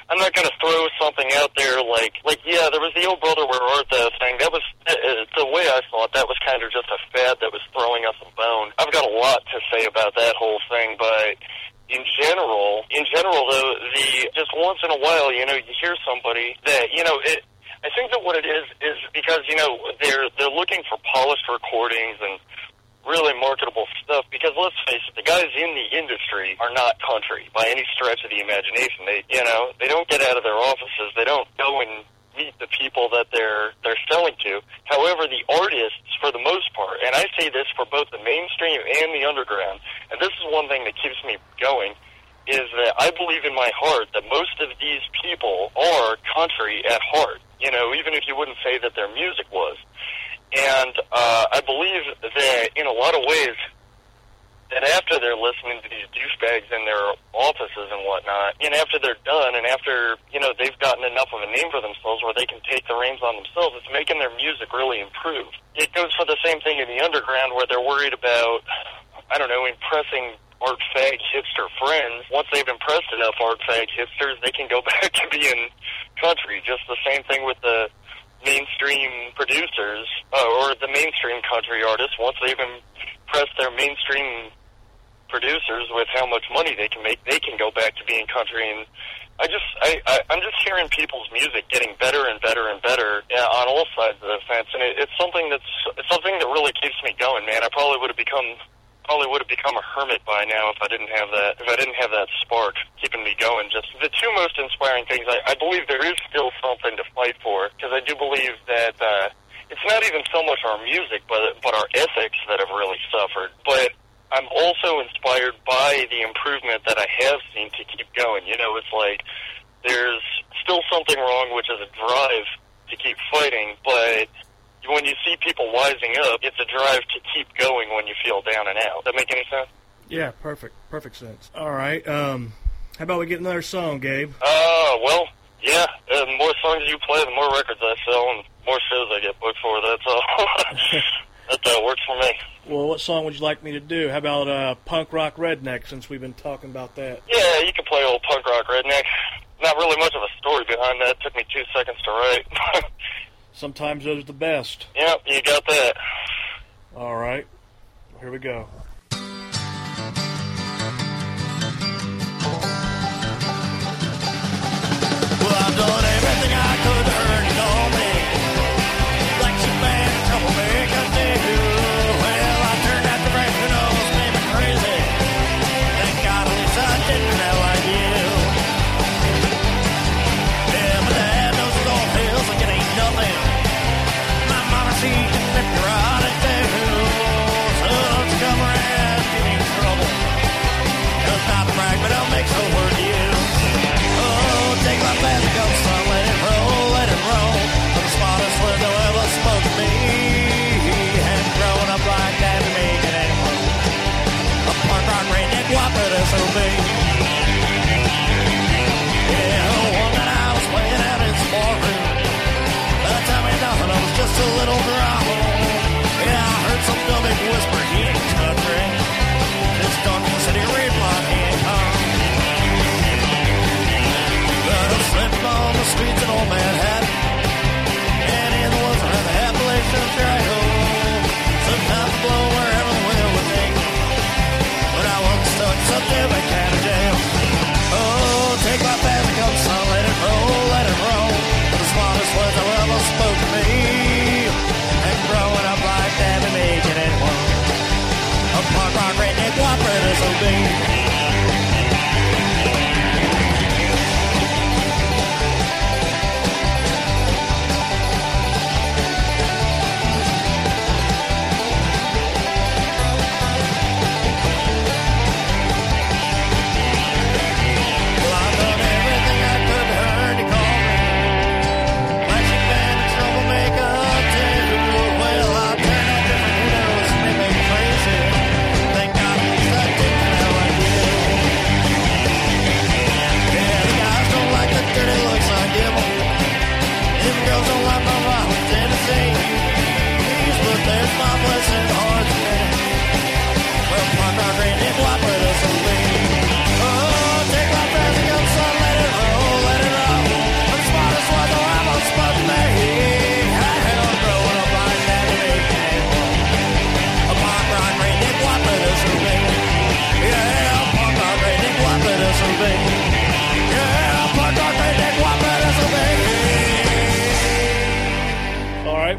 I'm not going to throw something out there like, like, yeah, there was the old brother where art thou thing. That was, uh, the way I thought, that was kind of just a fad that was throwing us a bone. I've got a lot to say about that whole thing, but in general, in general, though, the, just once in a while, you know, you hear somebody that, you know, it, I think that what it is, is because, you know, they're, they're looking for polished recordings and really marketable stuff, because let's face it, the guys in the industry are not country by any stretch of the imagination. They, you know, they don't get out of their offices. They don't go and meet the people that they're they're selling to. However, the artists, for the most part, and I say this for both the mainstream and the underground, and this is one thing that keeps me going, is that I believe in my heart that most of these people are country at heart, you know, even if you wouldn't say that their music was. And uh, I believe that in a lot of ways, that after they're listening to these douchebags in their offices and whatnot, and after they're done, and after, you know, they've gotten enough of a name for themselves where they can take the reins on themselves, it's making their music really improve. It goes for the same thing in the underground, where they're worried about, I don't know, impressing art fag hipster friends. Once they've impressed enough art fag hipsters, they can go back to being country. Just the same thing with the mainstream producers, uh, or the mainstream country artists. Once they've impressed their mainstream producers with how much money they can make, they can go back to being country. And I just, I, I, I'm just hearing people's music getting better and better and better, yeah, on all sides of the fence, and it, it's something that's it's something that really keeps me going, man. I probably would have become. Probably would have become a hermit by now if I didn't have that. If I didn't have that spark keeping me going. Just the two most inspiring things. I, I believe there is still something to fight for, because I do believe that uh, it's not even so much our music, but but our ethics that have really suffered. But I'm also inspired by the improvement that I have seen to keep going. You know, it's like there's still something wrong, which is a drive to keep fighting, but when you see people wising up, it's a drive to keep going when you feel down and out. Does that make any sense? Yeah, perfect. Perfect sense. All right. Um, how about we get another song, Gabe? Uh, well, yeah. Uh, the more songs you play, the more records I sell, and more shows I get booked for. That's all. That uh, works for me. Well, what song would you like me to do? How about uh, Punk Rock Redneck, since we've been talking about that? Yeah, you can play old Punk Rock Redneck. Not really much of a story behind that. It took me two seconds to write. Sometimes those are the best. Yep, you got that. All right. Here we go. Well, I've done everything I could to earn you on me. Like some bad troublemaker do. Well, I turned out the rest who knows made me crazy. Thank God at least I didn't have like you. Yeah, my dad knows his old hills like it ain't nothing. My mama, she can rip you right in two. So don't you come around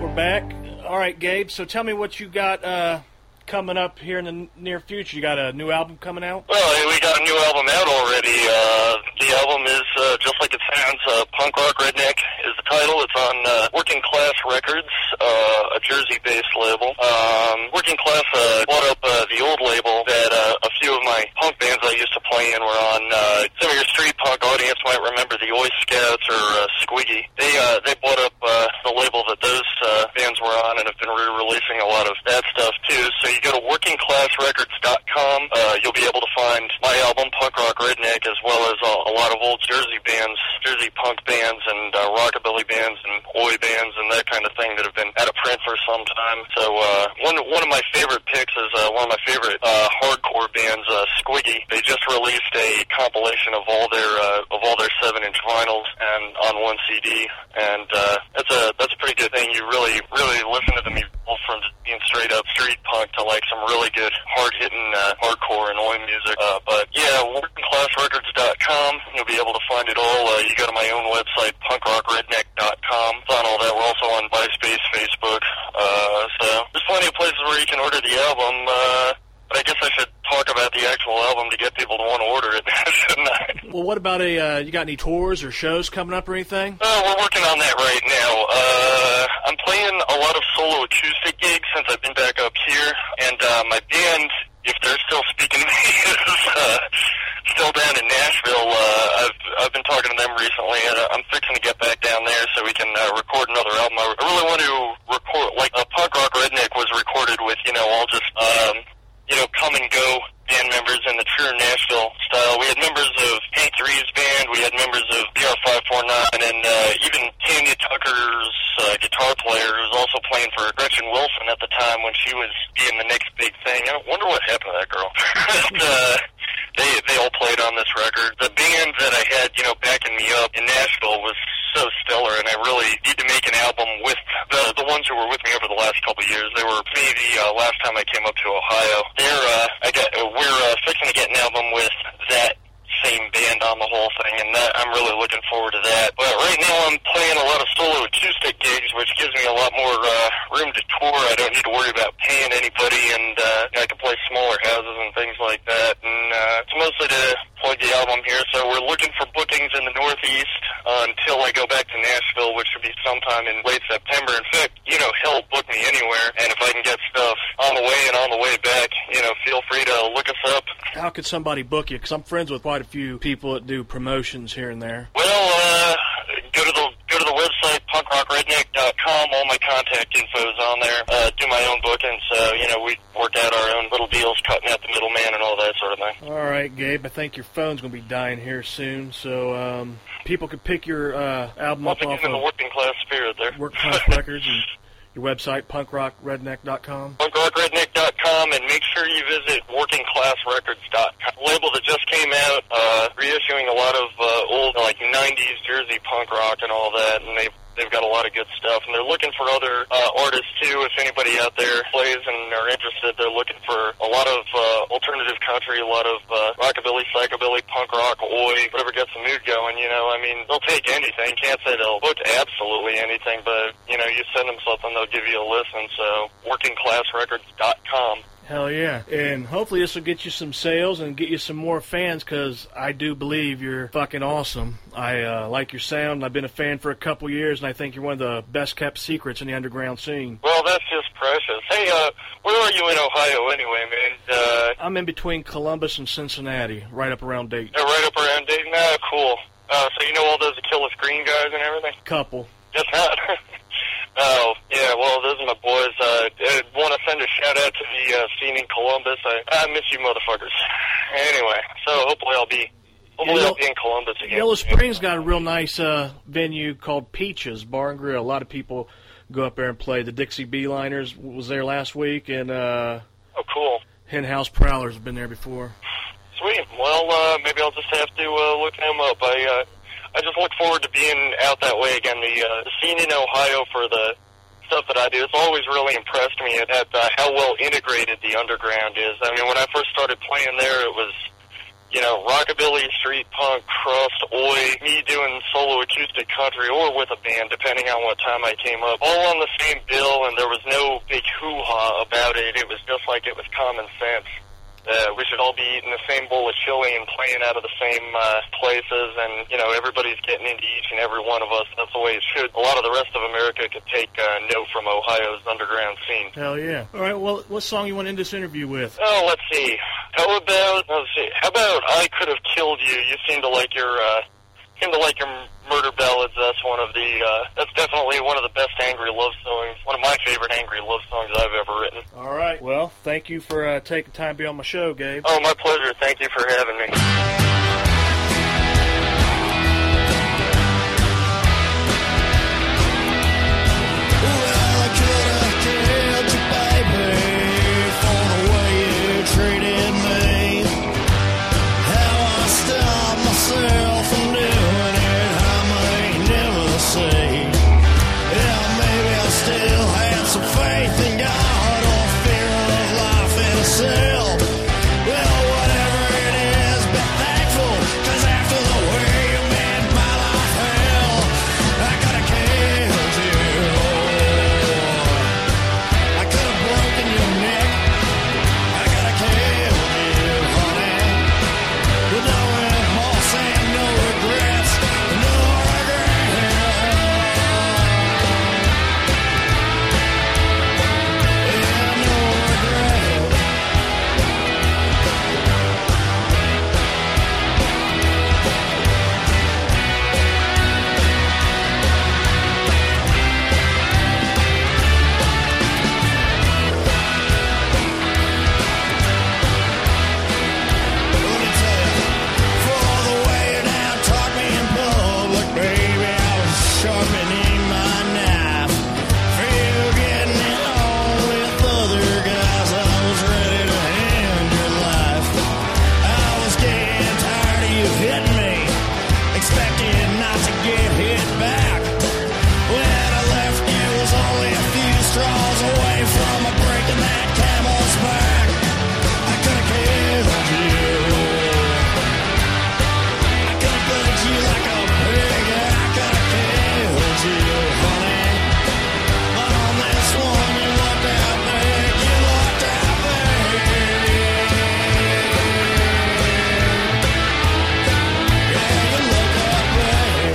we're back. All right, Gabe, so tell me what you got uh, coming up here in the n- near future. You got a new album coming out? Well, we got a new album out already. Uh, the album is, uh, just like it sounds, uh, Punk Rock Redneck is the title. It's on uh, Working Class Records, uh, a Jersey-based label. Um, Working Class uh, bought up uh, the old label that uh, a few of my punk bands I used to play in were on. Uh, some of your street punk audience might remember the Oi Scouts or uh, Squiggy. They uh, they bought up uh, the label that those uh, bands were on and have been re-releasing a lot of that stuff too. So you go to working class records dot com. Uh, you'll be able to find my album Punk Rock Redneck, as well as a, a lot of old Jersey bands, Jersey punk bands and uh, rockabilly bands and Oi bands and that kind of thing that have been out of print for some time. So uh, one one of my favorite picks is uh, one of my favorite uh, hardcore bands, uh, Squiggy. They just released a compilation of all their uh, of all their seven inch vinyls and on one C D, and uh, that's a that's a pretty good thing. You really really listen to them. You go from being straight up street punk to like some really good hard hitting uh, hardcore and Oi music. Uh, but yeah, working class records dot com. You'll be able to find it all. Uh, you go to my own website, punk rock redneck dot com. Find all that. We're also on MySpace, Facebook. Uh, so there's plenty of places where you can order the album. Uh, but I guess I should talk about the actual album to get people to want to order it, shouldn't I? Well, what about a, uh, you got any tours or shows coming up or anything? Uh, we're working on that right now. Uh, I'm playing a lot of solo acoustic gigs since I've been back up here, and uh, my band, if they're still speaking to me, is uh, still down in Nashville. Uh, I've I've been talking to them recently, and uh, I'm fixing to get back down there so we can uh, record another album. I really want to record, like, uh, Punk Rock Redneck was recorded with, you know, all just, um, you know, come and go band members in the true Nashville style. We had members of Hank Reeves' band, we had members of B R five forty-nine, and uh, even Tanya Tucker's uh, guitar player, who was also playing for Gretchen Wilson at the time when she was being the next big thing. I wonder what happened to that girl. but, uh, they they all played on this record. The band that I had, you know, backing me up in Nashville was so stellar, and I really need to make an album with the the ones who were with me over the last couple of years. They were with me the uh, last time I came up to Ohio. They're uh, I got uh, we're uh, fixing to get an album with that same band on the whole thing, and that, I'm really looking forward to that. But right now I'm playing a lot of solo acoustic gigs, which gives me a lot more uh, room to tour. I don't need to worry about paying anybody, and uh, I can play smaller houses and things like that. And uh, it's mostly to plug the album here, so we're looking for bookings in the Northeast uh, until I go back to Nashville, which should be sometime in late September. In fact, you know, hell, book me anywhere, and if I can get stuff on the way and on the way back, you know, feel free to look us up. How could somebody book you? Because I'm friends with quite a few people that do promotions here and there. Well, uh, go to the go to the website, punk rock redneck dot com. All my contact info is on there. Uh, do my own booking, so, you know, we work out our own little deals, cutting out the middleman and all that sort of thing. All right, Gabe, I think your phone's going to be dying here soon, so um, people could pick your uh, album Once up off again, in of the working class spirit there. Working Class Records and your website, punk rock redneck dot com. punk rock redneck dot com, and make sure you visit working class records dot com. Label that just came out, uh, reissuing a lot of uh, old, like, nineties Jersey punk rock and all that, and they've They've got a lot of good stuff, and they're looking for other uh, artists, too. If anybody out there plays and are interested, they're looking for a lot of uh, alternative country, a lot of uh, rockabilly, psychobilly, punk rock, oi, whatever gets the mood going, you know. I mean, they'll take anything. Can't say they'll book absolutely anything, but, you know, you send them something, they'll give you a listen. So, working class records dot com. Hell yeah. And hopefully this will get you some sales and get you some more fans, because I do believe you're fucking awesome. I uh, like your sound. I've been a fan for a couple years, and I think you're one of the best-kept secrets in the underground scene. Well, that's just precious. Hey, uh, where are you in Ohio anyway, man? Uh, I'm in between Columbus and Cincinnati, right up around Dayton. Uh, right up around Dayton? Ah, cool. Uh, so you know all those Achilles Green guys and everything? Couple. Just not. Oh, yeah, well, those are my boys. Uh, I want to send a shout-out to the uh, scene in Columbus. I, I miss you motherfuckers. Anyway, so hopefully I'll be hopefully Yellow, I'll be in Columbus again. Yellow Springs got a real nice uh, venue called Peaches Bar and Grill. A lot of people go up there and play. The Dixie Beeliners was there last week, and uh, oh, cool. Hen House Prowlers have been there before. Sweet. Well, uh, maybe I'll just have to uh, look them up. I... Uh, I just look forward to being out that way again. The, uh, the scene in Ohio for the stuff that I do, it's always really impressed me at, at uh, how well integrated the underground is. I mean, when I first started playing there, it was you know, rockabilly, street punk, crust, oi, me doing solo acoustic country or with a band, depending on what time I came up, all on the same bill, and there was no big hoo-ha about it. It was just like it was common sense. Uh, we should all be eating the same bowl of chili and playing out of the same uh, places, and, you know, everybody's getting into each and every one of us. That's the way it should. A lot of the rest of America could take uh, note from Ohio's underground scene. Hell yeah. All right, well, what song you want to end this interview with? Oh, let's see. How about, let's see, how about I Could Have Killed You? You seem to like your, uh, seem to like your murder ballads. That's one of the, uh, that's definitely one of the best angry love songs, one of my favorite angry love songs I've ever written. All right. Well, thank you for uh, taking time to be on my show, Gabe. Oh, my pleasure. Thank you for having me. Well, I could have killed you, baby, for the way you treated me. How I stopped myself from doing it, I may never say. Yeah, maybe I still had some faith in God or fear of life itself. Well, whatever it is, be thankful, 'cause after the way you made my life hell, I could have killed you. I could have broken your neck. I could have killed you, honey. With no remorse and no regrets, no regrets. Yeah, no regrets. Let me tell you, for the way you now taught me in public, baby, I was sharpening my knife. For you getting it on with other guys, I was ready to end your life. I was getting tired of you hitting me, expecting not to get hit back. When I left, you was only a few straws away from a breaking that camel's back. I could have killed you. I could have cooked you like a pig. I could have killed you, honey. But on this one, you looked out big. You looked out big. Yeah, you looked out big.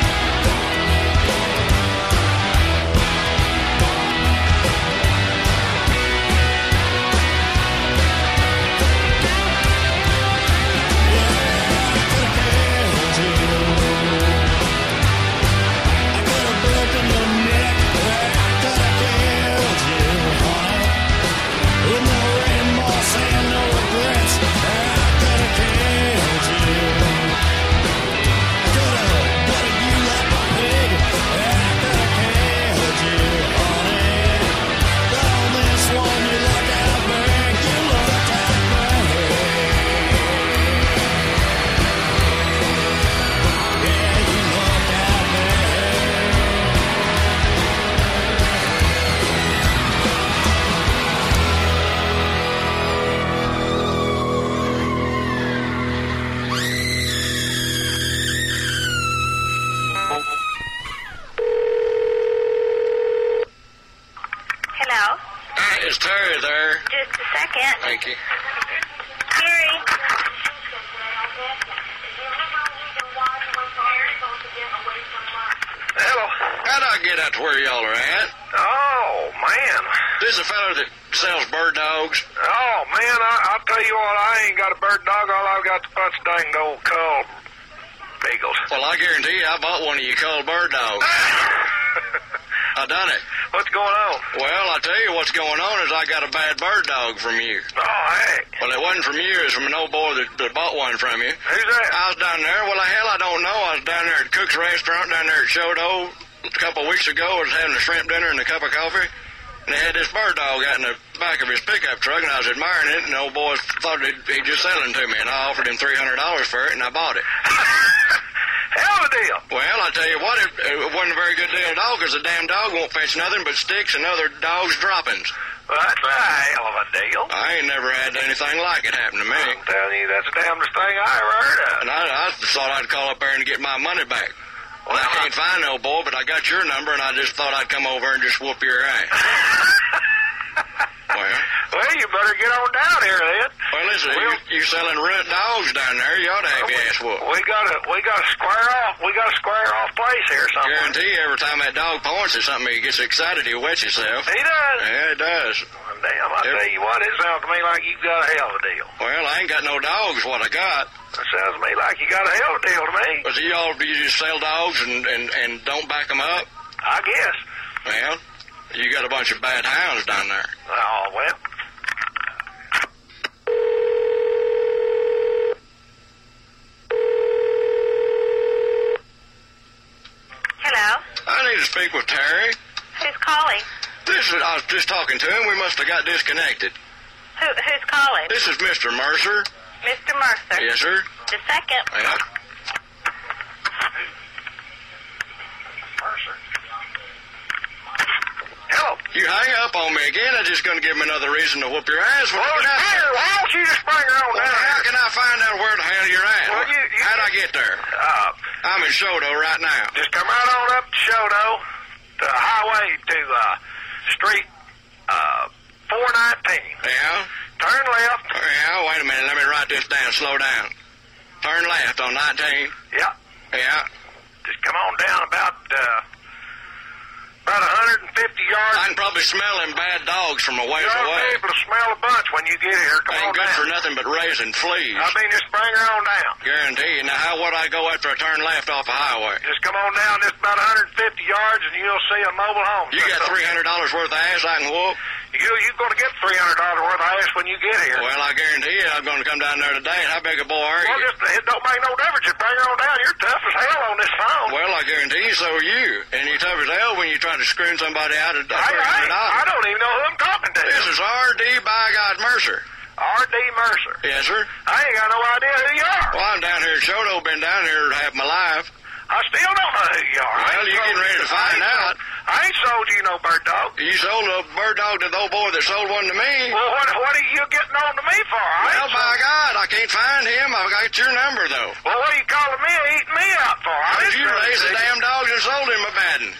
Hello? Hi, is Terry there? Just a second. Thank you. Terry? Hello. How'd I get out to where y'all are at? Oh, man. This is a fellow that sells bird dogs. Oh, man, I, I'll tell you what, I ain't got a bird dog. All I've got is a bunch of dang old cull beagles. Well, I guarantee you I bought one of you cull bird dogs. I done it. What's going on? Well, I tell you what's going on is I got a bad bird dog from you. Oh, heck. Well, it wasn't from you. It was from an old boy that, that bought one from you. Who's that? I was down there. Well, hell, I don't know. I was down there at Cook's Restaurant down there at Shodo a couple of weeks ago. I was having a shrimp dinner and a cup of coffee. And they had this bird dog out in the back of his pickup truck, and I was admiring it, and the old boy thought he'd, he'd just sell it to me, and I offered him three hundred dollars for it, and I bought it. Hell of a deal. Well, I tell you what, it, it wasn't a very good deal at all, because the damn dog won't fetch nothing but sticks and other dogs' droppings. Well, that's a hell of a deal. I ain't never had anything like it happen to me. I'm telling you, that's the damnedest thing I ever heard of. And I, I thought I'd call up there and get my money back. Well, I can't find no boy, but I got your number, and I just thought I'd come over and just whoop your ass. Well, well, you better get on down here then. Well, listen, we'll, you, you selling rent dogs down there? You ought to have well, your ass whooped. We gotta, we gotta square off. We gotta square off place here somewhere. Guarantee you, every time that dog points at something, he gets excited. He wets himself. He does. Yeah, he does. Well, damn, I every, tell you what, it sounds to me like you got a hell of a deal. Well, I ain't got no dogs. What I got. That sounds to me like you got a hell of a deal to me. But you all, you just sell dogs and and and don't back them up? I guess. Well, you got a bunch of bad hounds down there. Oh well. Hello? I need to speak with Terry. Who's calling? This is, I was just talking to him. We must have got disconnected. Who, who's calling? This is Mister Mercer. Mister Mercer? Yes, sir. Just a second. Yeah. Mercer. Hello. You hang up on me again, I'm just going to give him another reason to whoop your ass. Well, well here, why don't you just bring her on well, down? How can I find out where the hell you're at? Well, you, you, How'd I get there? Uh, I'm in Shodo right now. Just come right on up to Shodo, to the highway to uh, Street uh, four nineteen. Yeah? Turn left. Yeah, wait a minute. Let me write this down. Slow down. Turn left on nineteen. Yeah. Yeah. Just come on down about... Uh, About one hundred fifty yards. I can probably smell them bad dogs from a ways You'll away. You'll be able to smell a bunch when you get here. Come Ain't on good down. for nothing but raising fleas. I mean, just bring her on down. Guarantee you. Now, how would I go after I turn left off a highway? Just come on down just about one hundred fifty yards, and you'll see a mobile home. You got three hundred dollars worth of ass I can whoop? You, you're going to get three hundred dollars worth of ass when you get here. Well, I guarantee you I'm going to come down there today. How big a boy are you? Well, just, it don't make no difference. Just bring her on down. You're tough as hell on this phone. Well, I guarantee you so are you. And you're tough as hell when you try to screw somebody out of three hundred dollars. I, I, I don't even know who I'm talking to. This is R D by God Mercer. R D Mercer? Yes, sir. I ain't got no idea who you are. Well, I'm down here at Shodo. Been down here half my life. I still don't know who you are. Well, you're getting ready to find I out. I ain't sold you no bird dog. You sold a bird dog to the old boy that sold one to me. Well, what, what are you getting on to me for? I well, by God, I can't find him. I've got your number, though. Well, what are you calling me eating me out for? Well, you raised the damn dogs and sold him a bad one.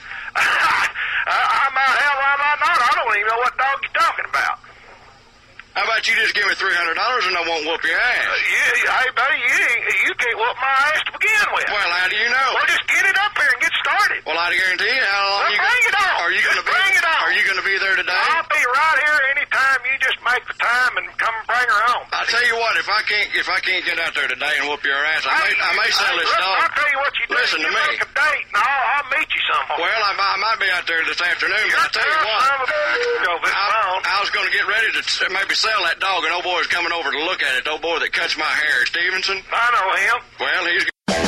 I might have, I might not. I don't even know what dog you're talking about. How about you just give me three hundred dollars and I won't whoop your ass? Uh, yeah, hey, buddy, you, you can't whoop my ass to begin with. Well, how do you know? Well, just get it up here and get started. Well, I guarantee you how long well, you bring gonna, it on. Are you going to be? Bring it on. Are you going to be there today? I'll be right here anytime. You just make the time and come bring her on. I'll tell you what. If I can't, if I can't get out there today and whoop your ass, I may, I may sell hey, this look, dog. I'll tell you what you do. Listen you to me. Make a date, and I'll, I'll meet you somewhere. Well, I, I might be out there this afternoon, You're but I tell you what. I, I was going to get ready to maybe sell that dog, and old boy's coming over to look at it. The old boy that cuts my hair, Stevenson. I know him. Well, he's.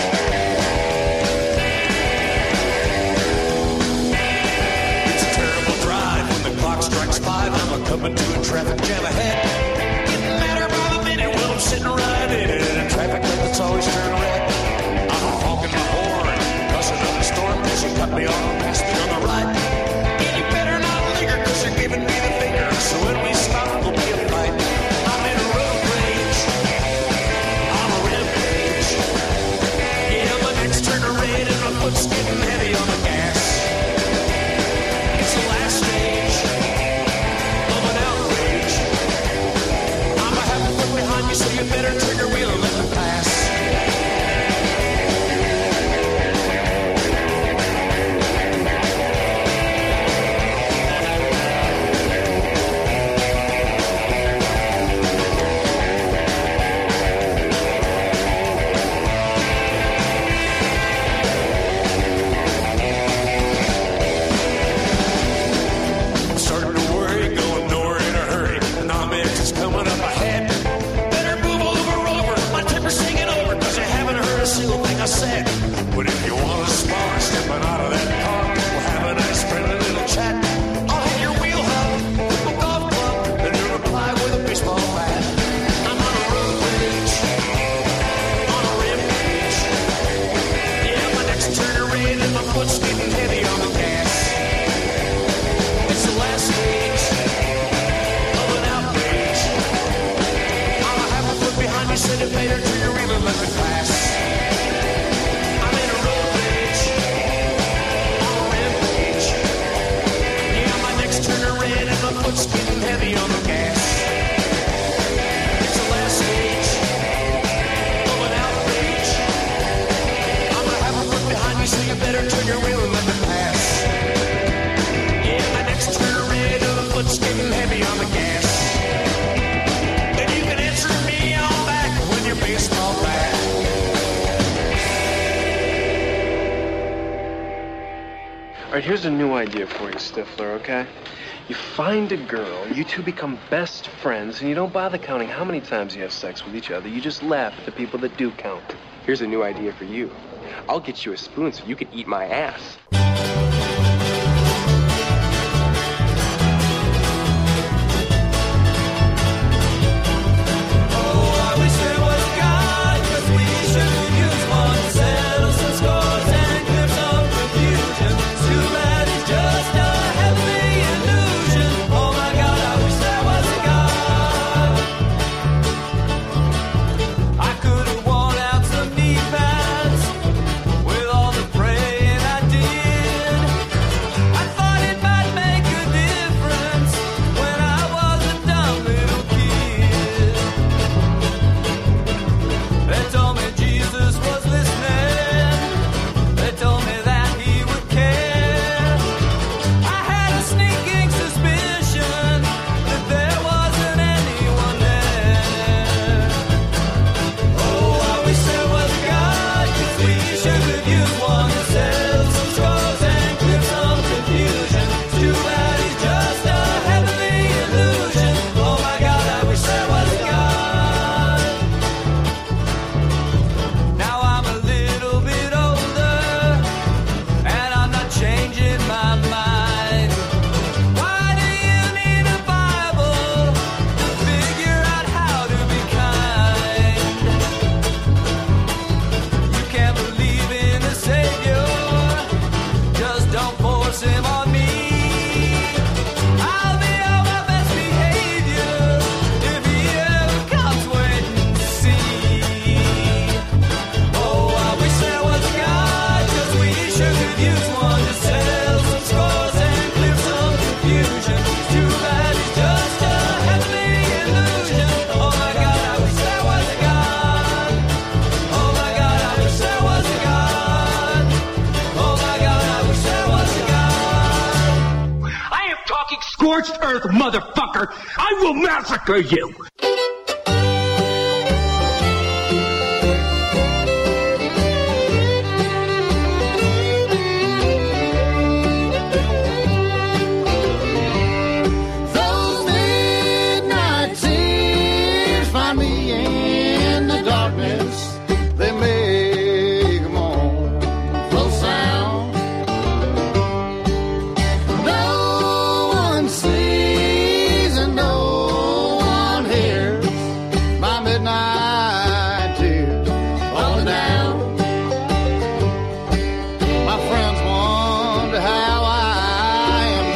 It's a terrible drive when the clock strikes five. I'm a coming to a traffic jam ahead. Getting madder by the minute while I'm sitting right in it. And a traffic light that's always turned red. I'm honking my horn, cussing up the storm because you cut me off, passed me on the right. And you better not linger because you're giving me the finger. So when we stop, there'll be a fight. I'm in a road rage. I'm a rampage. Yeah, my neck's turning red and my foot's getting heavy on the gas. It's the last stage of an outrage. I'm a half a foot behind you, so you better turn your wheel and let me pass. Starting to worry, going nowhere in a hurry. An Amex is coming up ahead. Better move over, over. My temper's singing over because you haven't heard a single thing I said. But if you want to spar, stepping out of that car, we'll have a nice friendly little chat. I'll hit your wheel hub with my golf club, and you'll reply with a baseball bat. I'm on a road rage, on a rampage. Yeah, my neck's turning red and my foot's getting heavy on the gas. It's the last stage right, here's a new idea for you, Stifler, okay? You find a girl, you two become best friends, and you don't bother counting how many times you have sex with each other. You just laugh at the people that do count. Here's a new idea for you. I'll get you a spoon so you can eat my ass. Scorched earth, motherfucker! I will massacre you! Those midnight tears find me in the darkness. They make a mournful sound. No one sees and no one hears my midnight tears falling down. My friends wonder how I am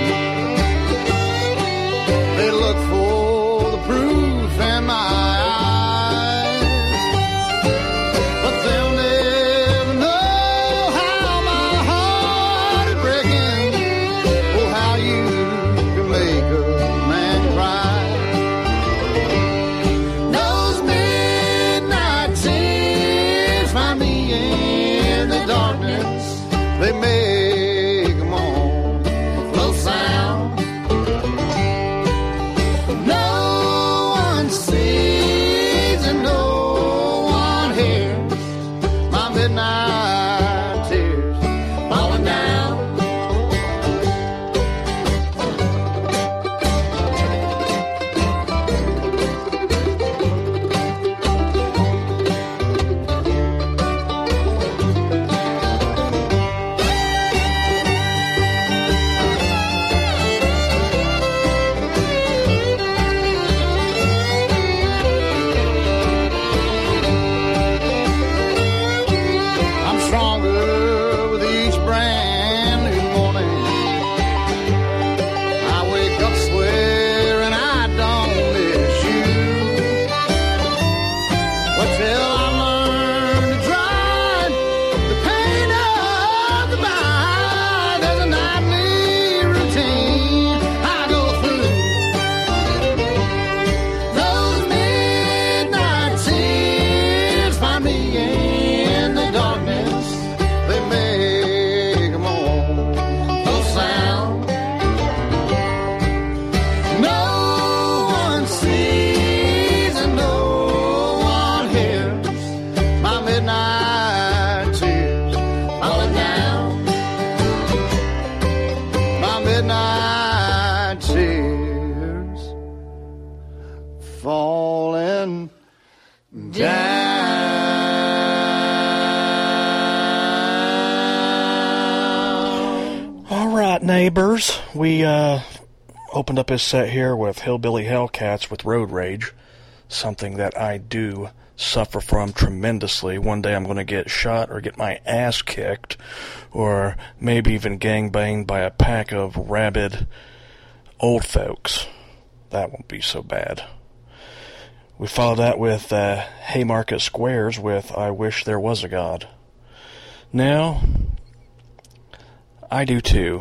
doing. They look for the proof in my eyes, but they'll never know how my heart is breaking. Oh, how you can make a man cry. Those midnight tears find me in the darkness. They make a mournful sound. No one sees and no one hears my midnight tears falling down. right, neighbors. We uh, opened up his set here with Hillbilly Hellcats with Road Rage, something that I do suffer from tremendously. One day I'm going to get shot or get my ass kicked, or maybe even gangbanged by a pack of rabid old folks. That won't be so bad. We followed that with uh, Haymarket Squares with I Wish There Was a God. Now, I do too.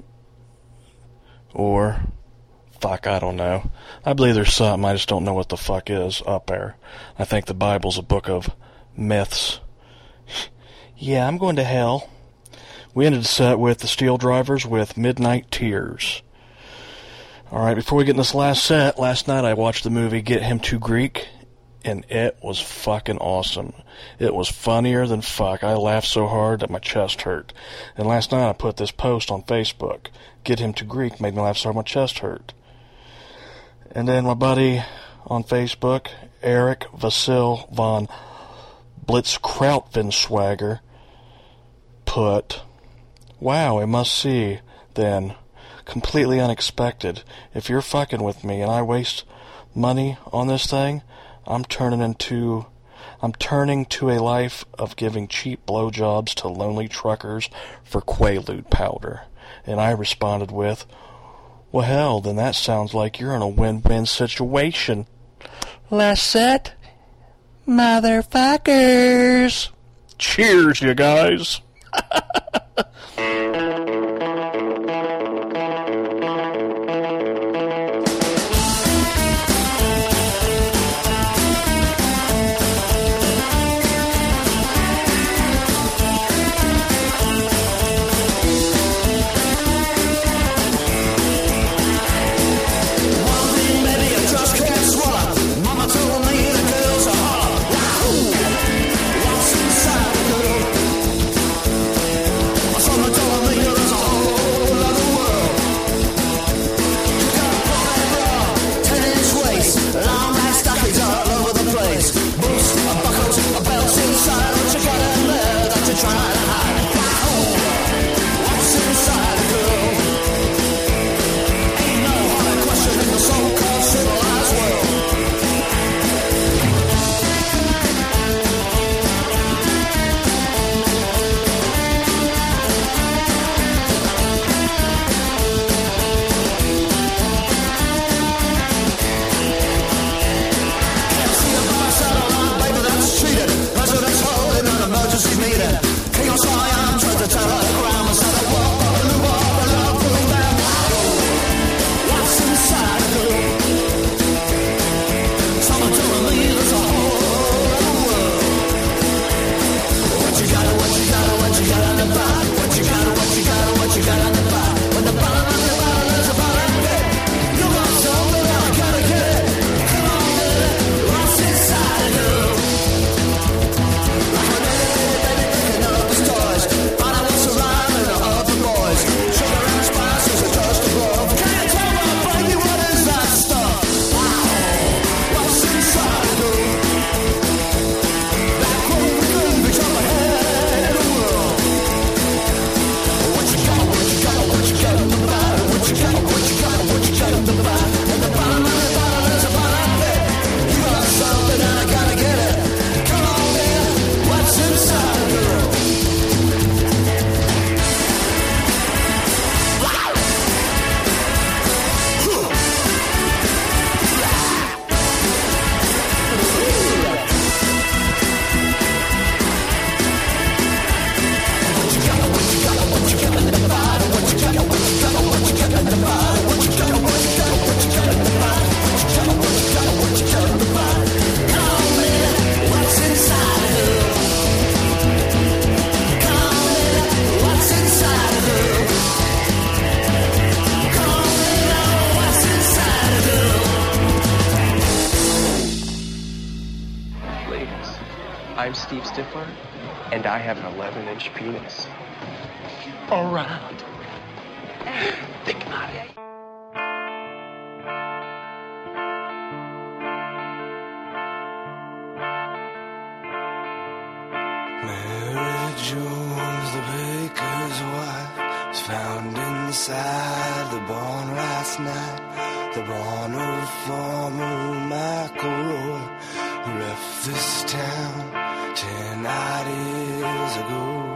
Or, fuck, I don't know. I believe there's something, I just don't know what the fuck is up there. I think the Bible's a book of myths. Yeah, I'm going to hell. We ended the set with the Steel Drivers with Midnight Tears. Alright, before we get in this last set, last night I watched the movie Get Him to Greek, and it was fucking awesome. It was funnier than fuck. I laughed so hard that my chest hurt. And last night I put this post on Facebook. Get Him to Greek made me laugh so hard my chest hurt. And then my buddy on Facebook, Eric Vasil von Blitzkrautvinswager, put, wow, I must see, then, completely unexpected. If you're fucking with me and I waste money on this thing, I'm turning into, I'm turning to a life of giving cheap blowjobs to lonely truckers for Quaalude powder. And I responded with, well, hell, then that sounds like you're in a win-win situation. Last set, motherfuckers. Cheers, you guys. I'm Steve Stifler, and I have an eleven-inch penis. Around. Think about it. Mary Jones, the baker's wife, was found inside the barn last night. The barn of former McElroy, who left this town ten odd years ago.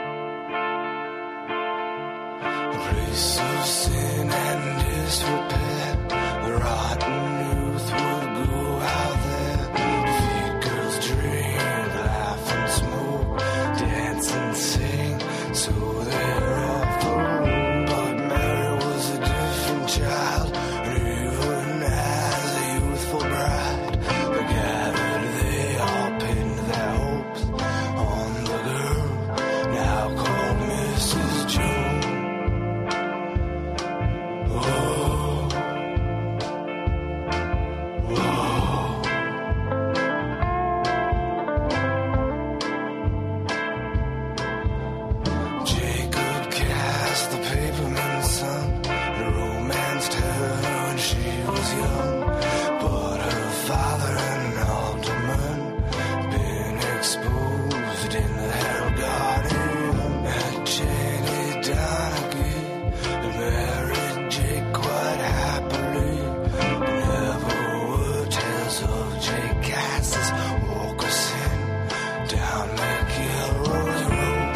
A place of sin and disrepair. The rotten youth would go out there to feed girls, drink, laugh and smoke, dance and sing, so they're off the road. But Mary was a different child, and even as a youthful bride, they gathered, they all pinned their hopes on the girl now called Missus Jones. Oh, oh. Jacob cast the paperman's son and romanced her when she was young. But her father, an alderman, been exposed in the Hell Garden. Met Janie Donaghy and married Jake quite happily. Never were tales of Jake Cass's walk of sin down McElroy's road.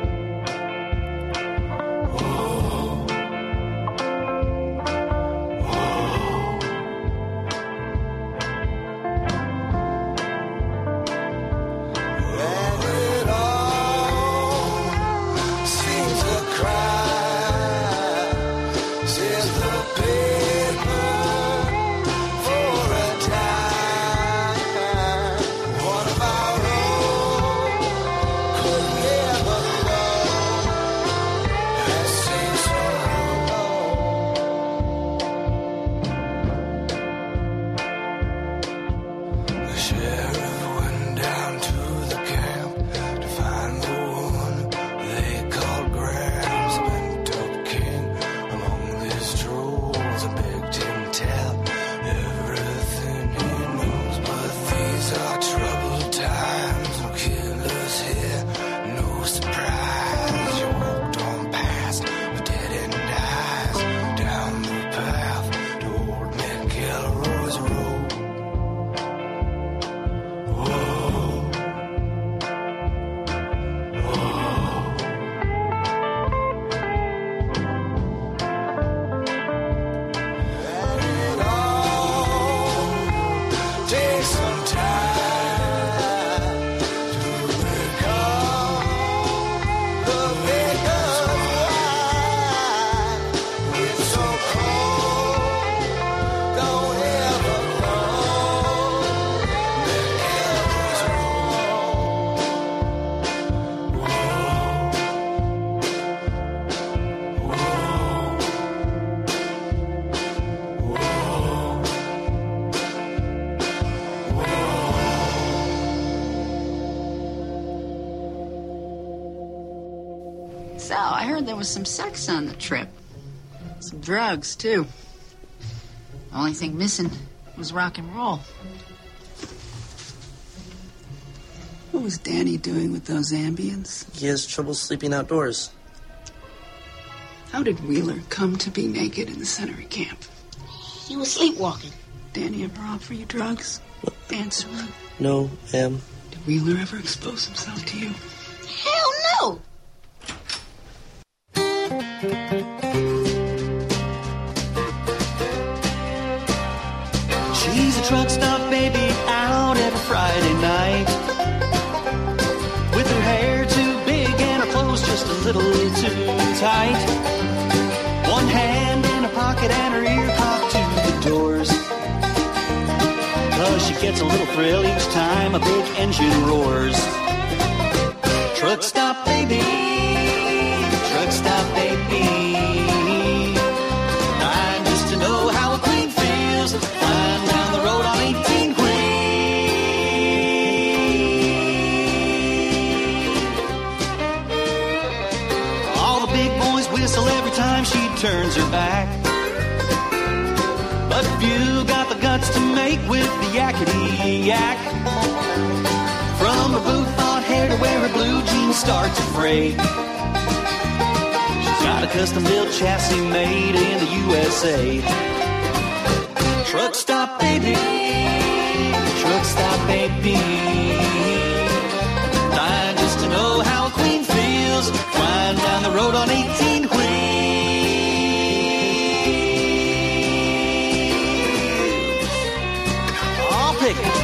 Whoa, whoa. And it all seems a crime, says the paper for a dime. One of our own could never know, has seen The sheriff went down to the camp to find the one they called Graham. Spent up king among these trolls and begged him tell everything he knows. But these are troubled times, no killers here, no surprise. You walked on past with dead-end eyes down the path to old McElroy's road. Whoa, whoa. And it all takes some time to become the maker's wife. It's so cold, don't ever know McElroy's road. Whoa, whoa, whoa, So, I heard there was some sex on the trip. Some drugs, too. The only thing missing was rock and roll. What was Danny doing with those Ambients? He has trouble sleeping outdoors. How did Wheeler come to be naked in the center of camp? He was sleepwalking. Danny ever offer you drugs? Answer me. No, ma'am. Did Wheeler ever expose himself to you? Hell no! She's a truck stop baby out every Friday night, with her hair too big and her clothes just a little too tight. One hand in her pocket and her ear cocked to the doors, 'cause she gets a little thrill each time a big engine roars. Truck stop baby, truck stop baby, I'm just to know how a queen feels flying down the road on eighteen Queen. All the big boys whistle every time she turns her back, but few got the guts to make with the yakety yak. From her boot thought hair to where her blue jeans start to fray, she's got got a custom-built chassis made in the U S A. Truck stop baby, truck stop baby. Dying just to know how a queen feels, flying down the road on eighteen wheels. I'll pick it.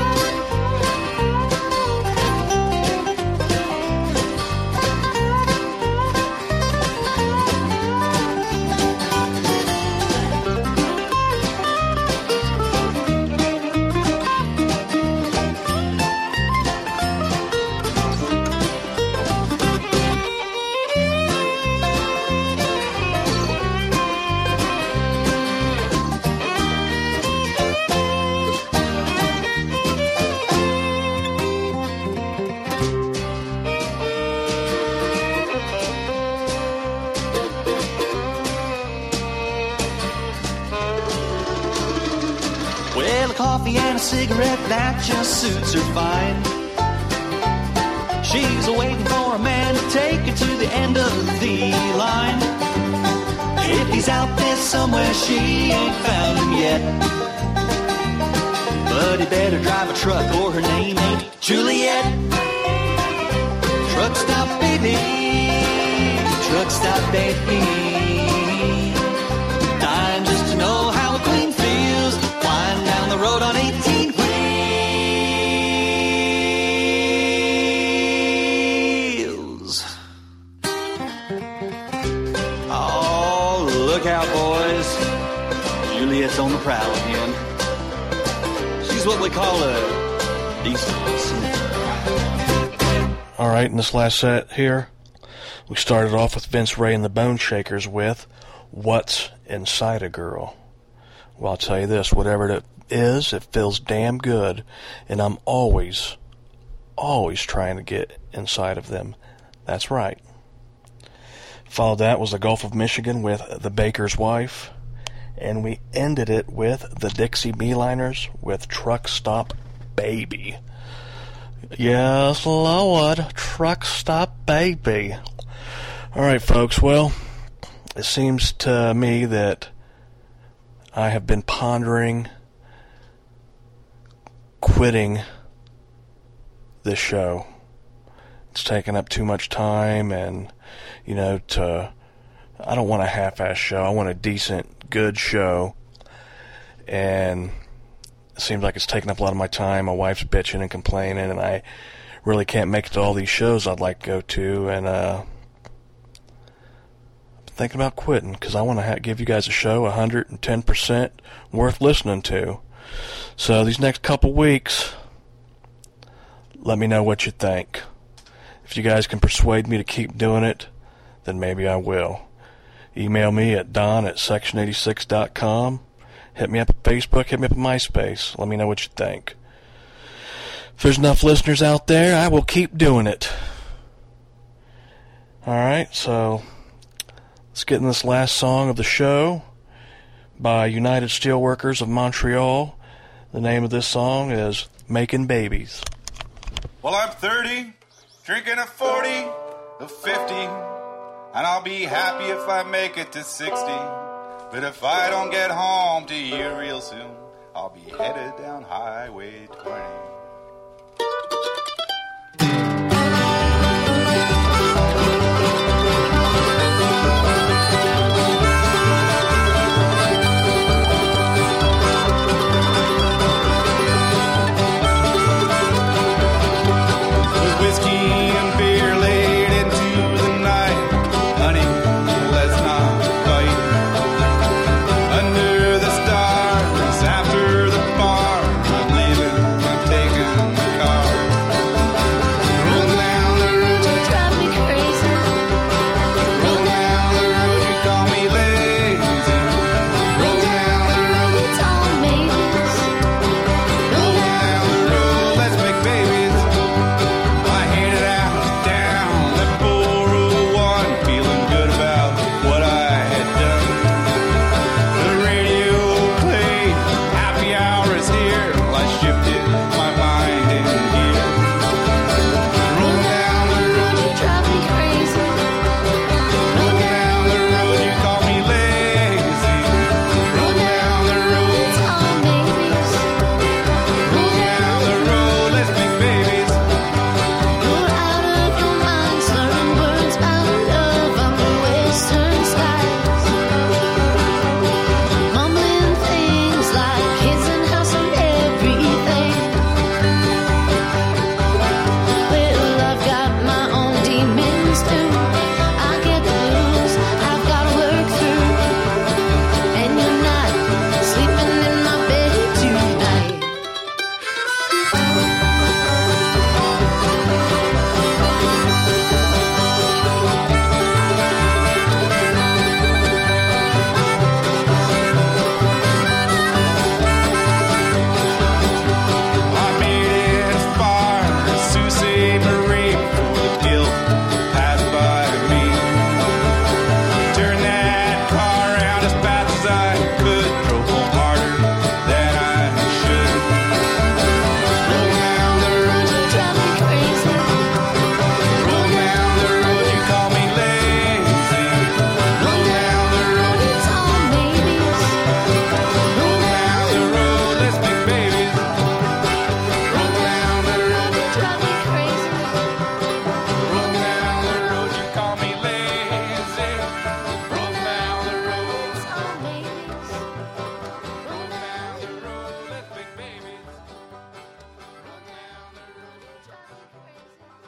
And a cigarette that just suits her fine. She's waiting for a man to take her to the end of the line. If he's out there somewhere, she ain't found him yet. But he better drive a truck or her name ain't Juliet. Truck stop baby, truck stop baby. Dying just to know how a queen feels, flying down the road on eighteen wheels. Oh, look out, boys. Juliet's on the prowl again. She's what we call a decent sniffer. All right, in this last set here, we started off with Vince Ray and the Bone Shakers with What's Inside a Girl. Well, I'll tell you this, whatever it is, it feels damn good, and I'm always, always trying to get inside of them. That's right. Followed that was the Gulf of Michigan with The Baker's Wife, and we ended it with the Dixie Beeliners with Truck Stop Baby. Yes, Lord, Truck Stop Baby. All right, folks, well, it seems to me that I have been pondering quitting this show. It's taken up too much time, and, you know, to I don't want a half-ass show. I want a decent, good show, and it seems like it's taking up a lot of my time. My wife's bitching and complaining, and I really can't make it to all these shows I'd like to go to, and uh, I'm thinking about quitting, because I want to ha- give you guys a show one hundred ten percent worth listening to. So these next couple weeks, let me know what you think. If you guys can persuade me to keep doing it, then maybe I will. Email me at don at section eighty-six dot com. Hit me up at Facebook, hit me up at MySpace. Let me know what you think. If there's enough listeners out there, I will keep doing it. Alright, so let's get in this last song of the show by United Steelworkers of Montreal. The name of this song is Making Babies. Well, I'm thirty, drinking a forty, a fifty, and I'll be happy if I make it to sixty. But if I don't get home to you real soon, I'll be headed down Highway twenty. Take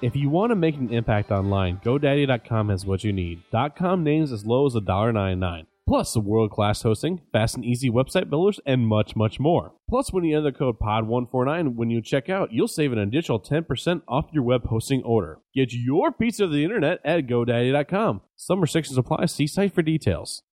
If you want to make an impact online, GoDaddy dot com has what you need. .com names as low as one dollar ninety-nine. Plus, world-class hosting, fast and easy website builders, and much, much more. Plus, when you enter the code P O D one forty-nine when you check out, you'll save an additional ten percent off your web hosting order. Get your piece of the internet at GoDaddy dot com. Some restrictions apply. See site for details.